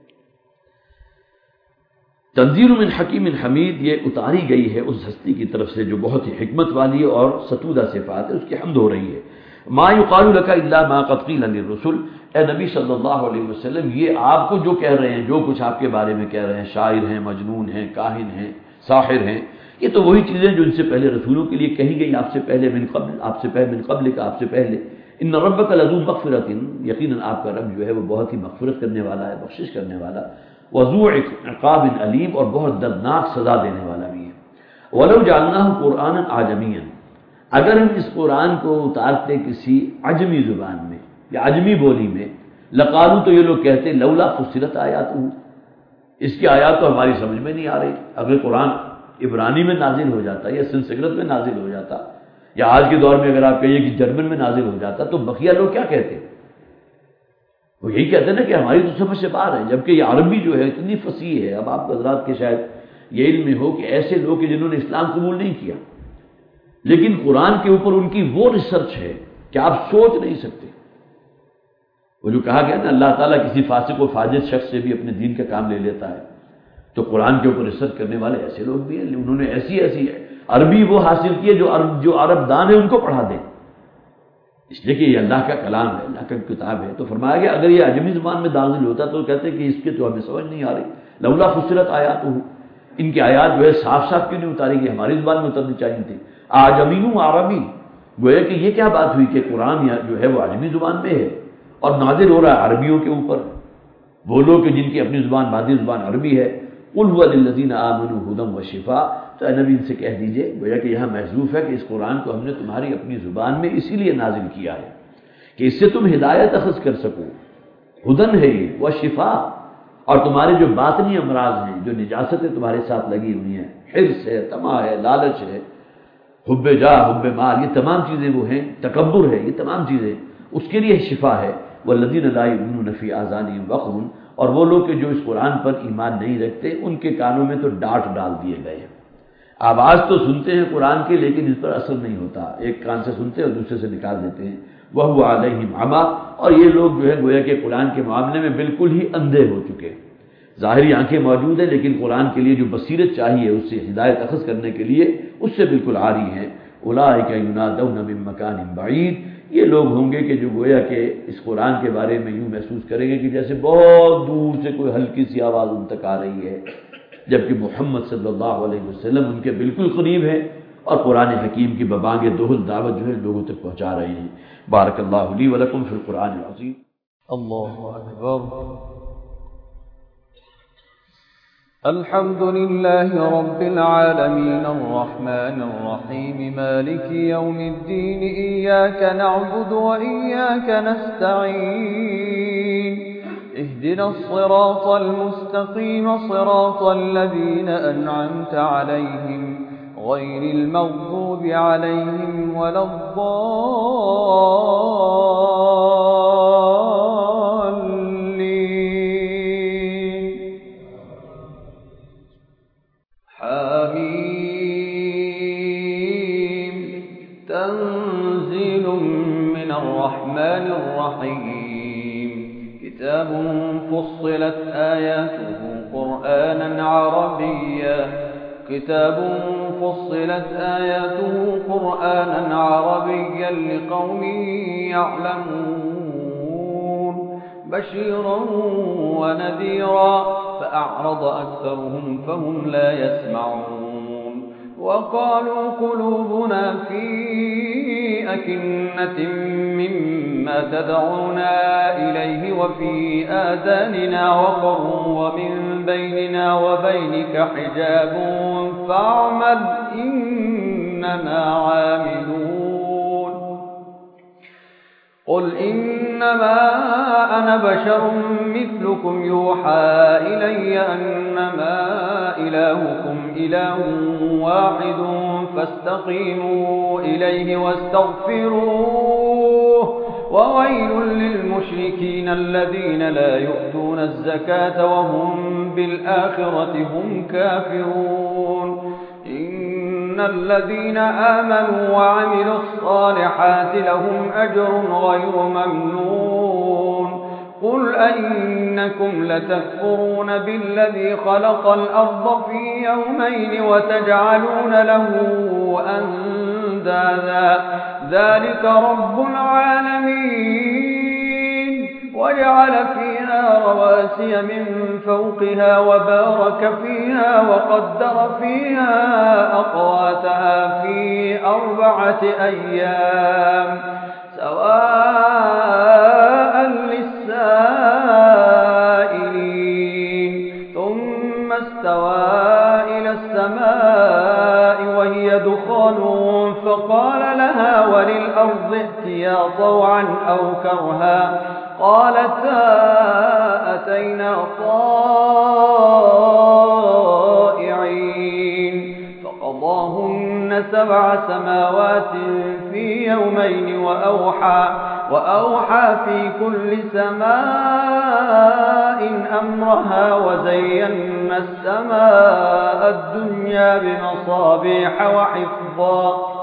تنزیل من حکیم حمید، یہ اتاری گئی ہے اس ہستی کی طرف سے جو بہت ہی حکمت والی اور ستودہ صفات ہے، اس کی حمد ہو رہی ہے. ما یقال لک الا ما قد قیل للرسل، اے نبی صلی اللہ علیہ وسلم یہ آپ کو جو کہہ رہے ہیں، جو کچھ آپ کے بارے میں کہہ رہے ہیں، شاعر ہیں، مجنون ہیں، کاہن ہیں، ساحر ہیں، یہ تو وہی چیزیں جو ان سے پہلے رسولوں کے لیے کہی گئی، آپ سے پہلے، من قبل، آپ سے پہلے، من قبل کا، آپ سے پہلے. ان ربک لذو مغفرۃ، یقیناً آپ کا رب جو ہے وہ بہت ہی مغفرت کرنے والا ہے، بخشش کرنے والا، وذو عقاب علیم، اور بہت دردناک سزا دینے والا بھی ہے. ولو جعلناہ قرآنا اعجمیا، اگر ہم اس قرآن کو اتارتے کسی عجمی زبان میں یا عجمی بولی میں، لقالو، تو یہ لوگ کہتے لولا فصلت آیاتہ، اس کی آیات تو ہماری سمجھ میں نہیں آ رہی. اگر قرآن عبرانی میں نازل ہو جاتا یا سنسکرت میں نازل ہو جاتا، یا آج کے دور میں اگر آپ کہیے کہ جرمن میں نازل ہو جاتا، تو بقیہ لوگ کیا کہتے؟ وہ یہی کہتے ہیں نا کہ ہماری تو سمجھ سے باہر ہے، جبکہ یہ عربی جو ہے اتنی فصیح ہے. اب آپ حضرات کے شاید یہ علم میں ہو کہ ایسے لوگ کہ جنہوں نے اسلام قبول نہیں کیا، لیکن قرآن کے اوپر ان کی وہ ریسرچ ہے کہ آپ سوچ نہیں سکتے. وہ جو کہا گیا نا اللہ تعالیٰ کسی فاسق و فاجر شخص سے بھی اپنے دین کا کام لے لیتا ہے، تو قرآن کے اوپر ریسرچ کرنے والے ایسے لوگ بھی ہیں، انہوں نے ایسی ایسی عربی وہ حاصل کی ہے جو عرب جو عرب دان ہے ان کو پڑھا دیں، اس لیے کہ یہ اللہ کا کلام ہے، اللہ کا کتاب ہے. تو فرمایا گیا اگر یہ عجمی زبان میں داخل ہوتا تو کہتے کہ اس کے تو ہمیں سمجھ نہیں آ رہی، لولا فصلت آیاتہ، ان کی آیات جو ہے صاف صاف کیوں نہیں اتاری گئی، ہماری زبان میں اترنی چاہیے تھی. اعجمی و عربی، گویا کہ یہ کیا بات ہوئی کہ قرآن جو ہے وہ عجمی زبان میں ہے اور نازل ہو رہا ہے عربیوں کے اوپر، وہ لوگ کہ جن کی اپنی زبان مادری زبان عربی ہے. قل هو للذین آمنوا ھدی وشفاء، تو اے نبی ان سے کہہ دیجئے، گویا کہ یہاں محذوف ہے کہ اس قرآن کو ہم نے تمہاری اپنی زبان میں اسی لیے نازل کیا ہے کہ اس سے تم ہدایت اخذ کر سکو. ہدن ہے یہ، وہ شفا، اور تمہارے جو باطنی امراض ہیں، جو نجاستیں تمہارے ساتھ لگی ہوئی ہیں، حرص ہے، طمع ہے، لالچ ہے، حب جاہ، حب مال، یہ تمام چیزیں وہ ہیں، تکبر ہے، یہ تمام چیزیں اس کے لیے شفا ہے. والذین لا یؤمنون فی آذانہم وقر، اور وہ لوگ کہ جو اس قرآن پر ایمان نہیں رکھتے ان کے کانوں میں تو ڈانٹ ڈال دیے گئے ہیں. آواز تو سنتے ہیں قرآن کی لیکن اس پر اثر نہیں ہوتا، ایک کان سے سنتے اور دوسرے سے نکال دیتے ہیں. وَهُوَ عَلَيْهِمْ عَمًى، اور یہ لوگ جو ہے گویا کہ قرآن کے معاملے میں بالکل ہی اندھے ہو چکے. ظاہری آنکھیں موجود ہیں لیکن قرآن کے لیے جو بصیرت چاہیے اس سے ہدایت اخذ کرنے کے لیے اس سے بالکل عاری ہیں. اولئک ینادون من مکان بعید، یہ لوگ ہوں گے کہ جو گویا کہ اس قرآن کے بارے میں یوں محسوس کریں گے کہ جیسے بہت دور سے کوئی ہلکی سی آواز ان تک آ رہی ہے، جبکہ محمد صلی اللہ علیہ وسلم ان کے بالکل قریب ہیں اور قرآن حکیم کی ببانگ دوہل دعوت جو ہے لوگوں تک پہنچا رہے ہیں. بارک اللہ لی ولکم فی القرآن العظیم. اللہ اکبر. الحمد للہ رب العالمین الرحمن الرحیم مالک یوم الدین ایاک نعبد و ایاک نستعین اهدنا الصراط المستقیم صراط الذین انعمت علیہم غیر المغضوب علیہم ولا الضالین. حامیم تنزیل من فصلت آياته قرآنا عربيا كتاب فصلت آياته قرآنا عربيا لقوم يعلمون بشيرا ونذيرا فأعرض أكثرهم فهم لا يسمعون وقالوا قلوبنا في أكنة مما تدعونا إليه وفي آذاننا وقر ومن بيننا وبينك حجاب فاعمل إننا عاملون قل إنما أنا بشر مثلكم يوحى إلي أنما إلهكم إله واحد فاستقيموا إليه واستغفروه وويل للمشركين الذين لا يؤتون الزكاة وهم بالآخرة هم كافرون إن الذين آمنوا وعملوا الصالحات لهم أجر غير ممنون قل أئنكم لتكفرون بالذي خلق الأرض في يومين وتجعلون له أندادا ذلك رب العالمين وجعل فيها رواسي من فوقها وبارك فيها وقدر فيها أقواتها في أربعة أيام سواء للسائلين ثم استوى إلى السماء وهي دخان فقال لها وللأرض ائتيا طوعا أو كرها قالتا أتينا طائعين فقضاهن سبع سماوات في يومين وأوحى, وأوحى في كل سماء أمرها وزينا السماء الدنيا بمصابيح وحفظا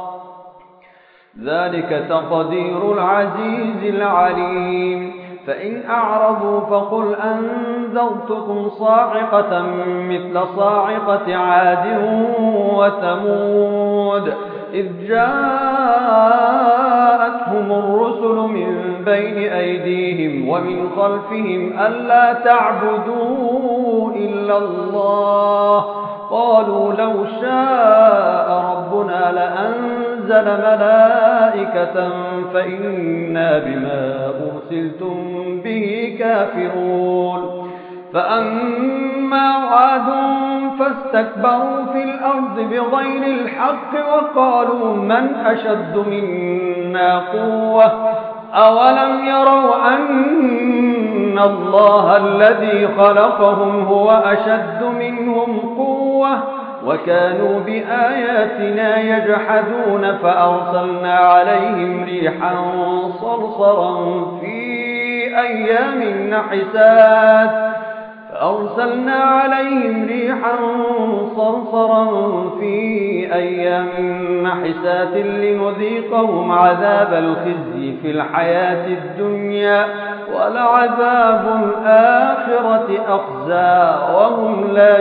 ذلك تقدير العزيز العليم فإن أعرضوا فقل أنذرتكم صاعقة مثل صاعقة عاد وثمود إذ جاءتهم الرسل من بين أيديهم ومن خلفهم ألا تعبدوا إلا الله قالوا لو شاء ربنا لأنزل ملائكة فإنا بما أرسلتم به كافرون فأما عاد فاستكبروا في الأرض بغير الحق وقالوا من أشد منا قوة أولم يروا أن الله الذي خلقهم هو أشد منهم قوة وكانوا بآياتنا يجحدون فأرسلنا عليهم ريحا صرصرا في أيام نحسات فأرسلنا عليهم ريحا صرصرا في أيام نحسات لنذيقهم عذاب الخزي في الحياة الدنيا ولعذاب الآخرة أخزى وهم لا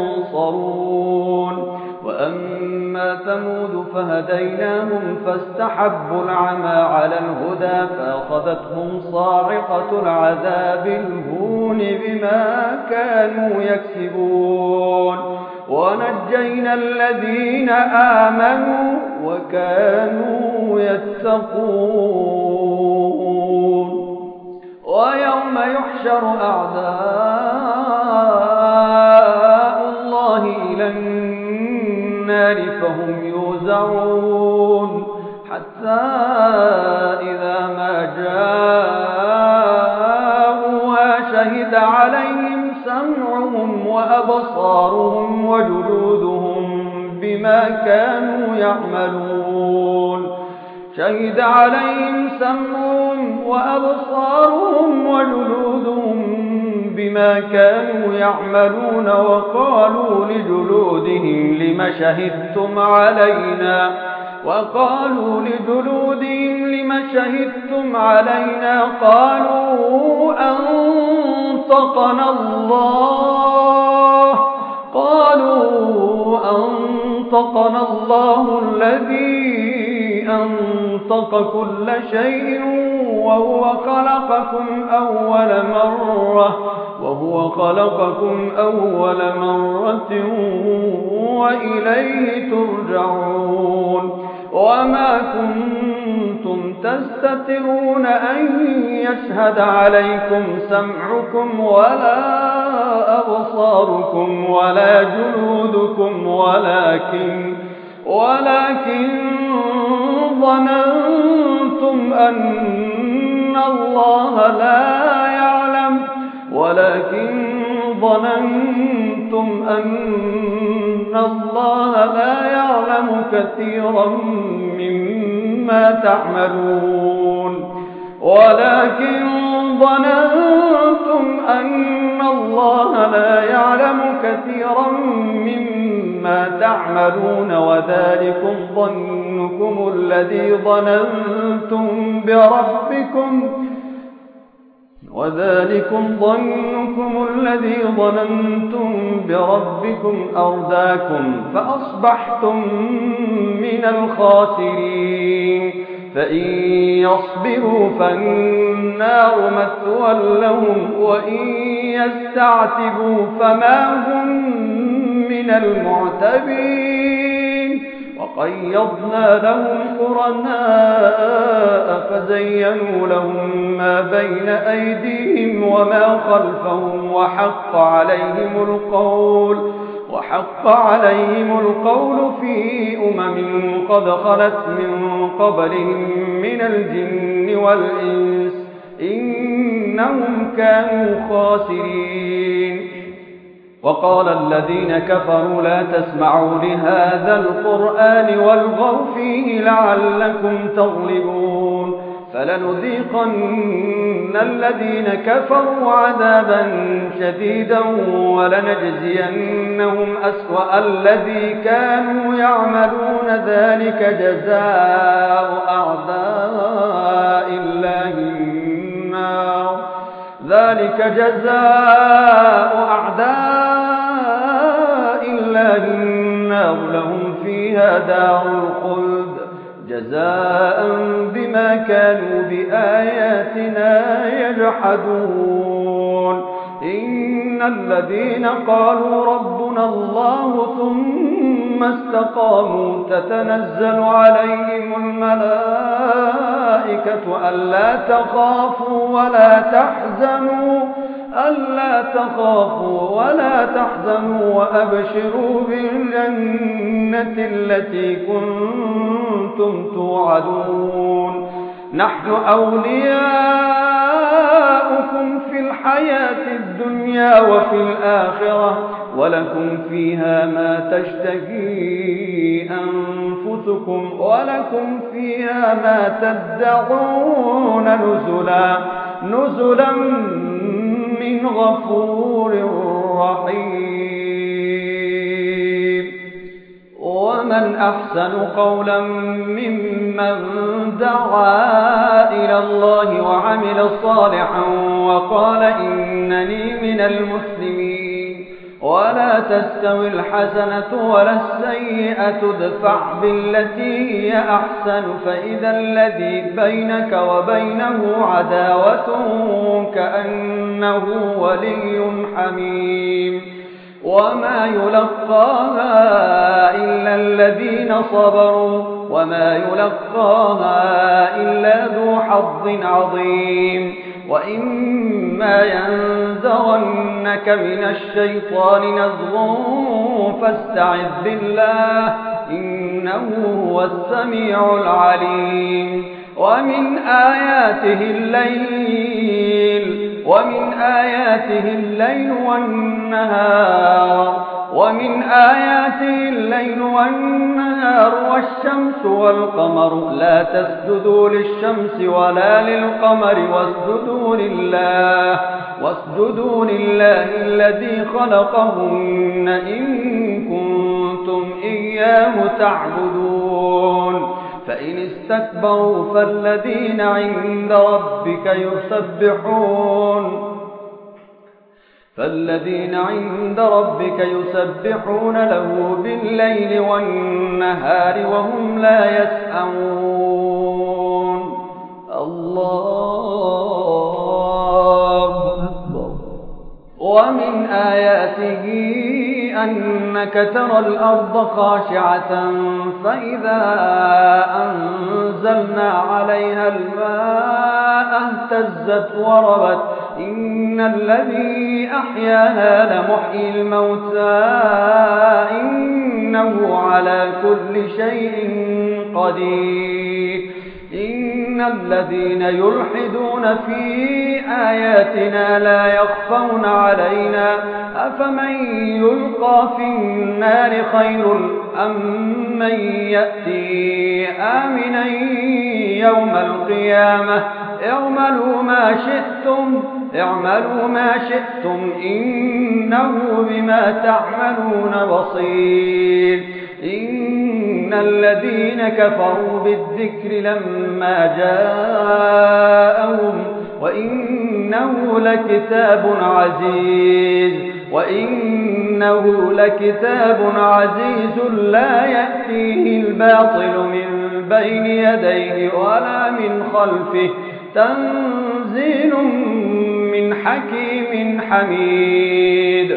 ينصرون وأما ثمود فهديناهم فاستحبوا العمى على الهدى فأخذتهم صاعقة العذاب الهون بما كانوا يكسبون ونجينا الذين آمنوا وكانوا يتقون ويوم يحشر أعداء الله إلى النار فهم يوزعون حتى إذا ما جاءوها شهد عليهم سمعهم وأبصارهم وجلودهم بما كانوا يعملون شهد عليهم سمعهم وأبصارهم وجلودهم بما كانوا يعملون وقالوا لجلودهم لم شهدتم علينا وقالوا لجلودهم لم شهدتم علينا قالوا أنطقنا الله قالوا أنطقنا الله الذي أنطق كل شيء وهو خلقكم أول مرة وهو خلقكم أول مرة وإليه ترجعون وما كنتم تستترون أن يشهد عليكم سمعكم ولا أبصاركم ولا جلودكم ولكن ولكن ظننتم أن الله لا يعلم ولكن ظننتم أن الله لا يعلم كثيرا مما تعملون ولكن ظننتم أن الله لا يعلم كثيرا مما تعملون وذلكم ظنكم الذي ظننتم بربكم وذلكم ظنكم الذي ظننتم بربكم أرداكم فأصبحتم من الخاسرين فإن يصبروا فالنار مثوى لهم وإن يستعتبوا فما هم من المعتبين وقيضنا لهم قرناء فزينوا لهم ما بين أيديهم وما خلفهم وحق عليهم القول وحق عليهم القول في أمم قد خلت من قبلهم من الجن والإنس إنهم كانوا خاسرين وقال الذين كفروا لا تسمعوا لهذا القرآن والغوا فيه لعلكم تغلبون فلنذيقن الذين كفروا عذابا شديدا ولنجزينهم أسوأ الذي كانوا يعملون ذلك جزاء أعداء الله النار ذلك جزاء أعداء الله النار لهم فيها دار الخلد جزاء بما كانوا بآياتنا يجحدون إن الذين قالوا ربنا الله ثم استقاموا تتنزل عليهم الملائكة ألا تخافوا ولا تحزنوا ألا تخافوا ولا تحزنوا وأبشروا بالجنة التي كنتم توعدون نحن أولياؤكم في الحياة الدنيا وفي الآخرة ولكم فيها ما تشتهي أنفسكم ولكم فيها ما تدعون نزلا نزلا من غفور رحيم ومن أحسن قولا ممن دعا إلى الله وعمل صالحا وقال إنني من المسلمين ولا تستوي الحسنة ولا السيئة ادفع بالتي هي أحسن فإذا الذي بينك وبينه عداوة كأنه ولي حميم وما يلقاها إلا الذين صبروا وما يلقاها إلا ذو حظ عظيم وإما ينزغنك من الشيطان نزغ فاستعذ بالله إنه هو السميع العليم ومن آياته الليل ومن آياته الليل والنهار ومن آياته الليل والنهار والشمس والقمر لا تسجدوا للشمس ولا للقمر واسجدوا لله واسجدوا لله الذي خلقهن إن كنتم إياه تعبدون فإن استكبروا فالذين عند ربك يسبحون فالذين عند ربك يسبحون له بالليل والنهار وهم لا يسأمون. الله أكبر. ومن آياته أنك ترى الأرض خاشعة فإذا أنزلنا عليها الماء اهتزت وربت إن الذي أحياها لمحيي الموتى إنه على كل شيء قدير. إن الذين يلحدون في آياتنا لا يخفون علينا أفمن يلقى في النار خير أم من يأتي آمنا يوم القيامة اعملوا ما شئتم اعملوا ما شئتم إنه بما تعملون بصير. إن الذين كفروا بالذكر لما جاءهم وإنه لكتاب عزيز وإنه لكتاب عزيز لا يأتيه الباطل من بين يديه ولا من خلفه تنزيل من حكيم حميد.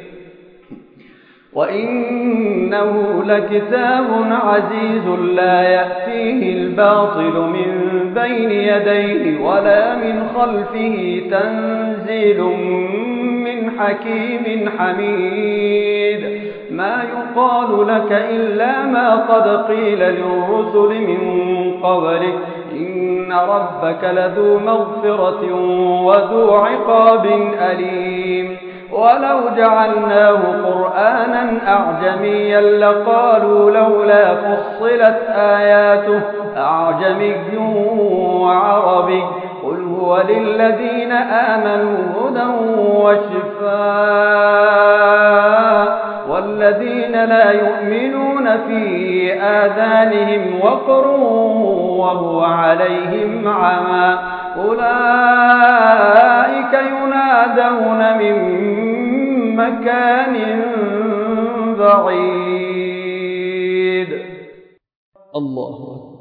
وإنه لكتاب عزيز لا يأتيه الباطل من بين يديه ولا من خلفه تنزيل من حكيم حميد. ما يقال لك إلا ما قد قيل للرسل من قبلك إن ربك لذو مغفرة وذو عقاب أليم. ولو جعلناه قرآنا أعجميا لقالوا لولا فصلت آياته أعجمي وعربي قل هو للذين آمنوا هدى وشفاء والذين لا يؤمنون في آذانهم وقر وهو عليهم عمى أولئك ينادون من مكان بعيد. الله أكبر.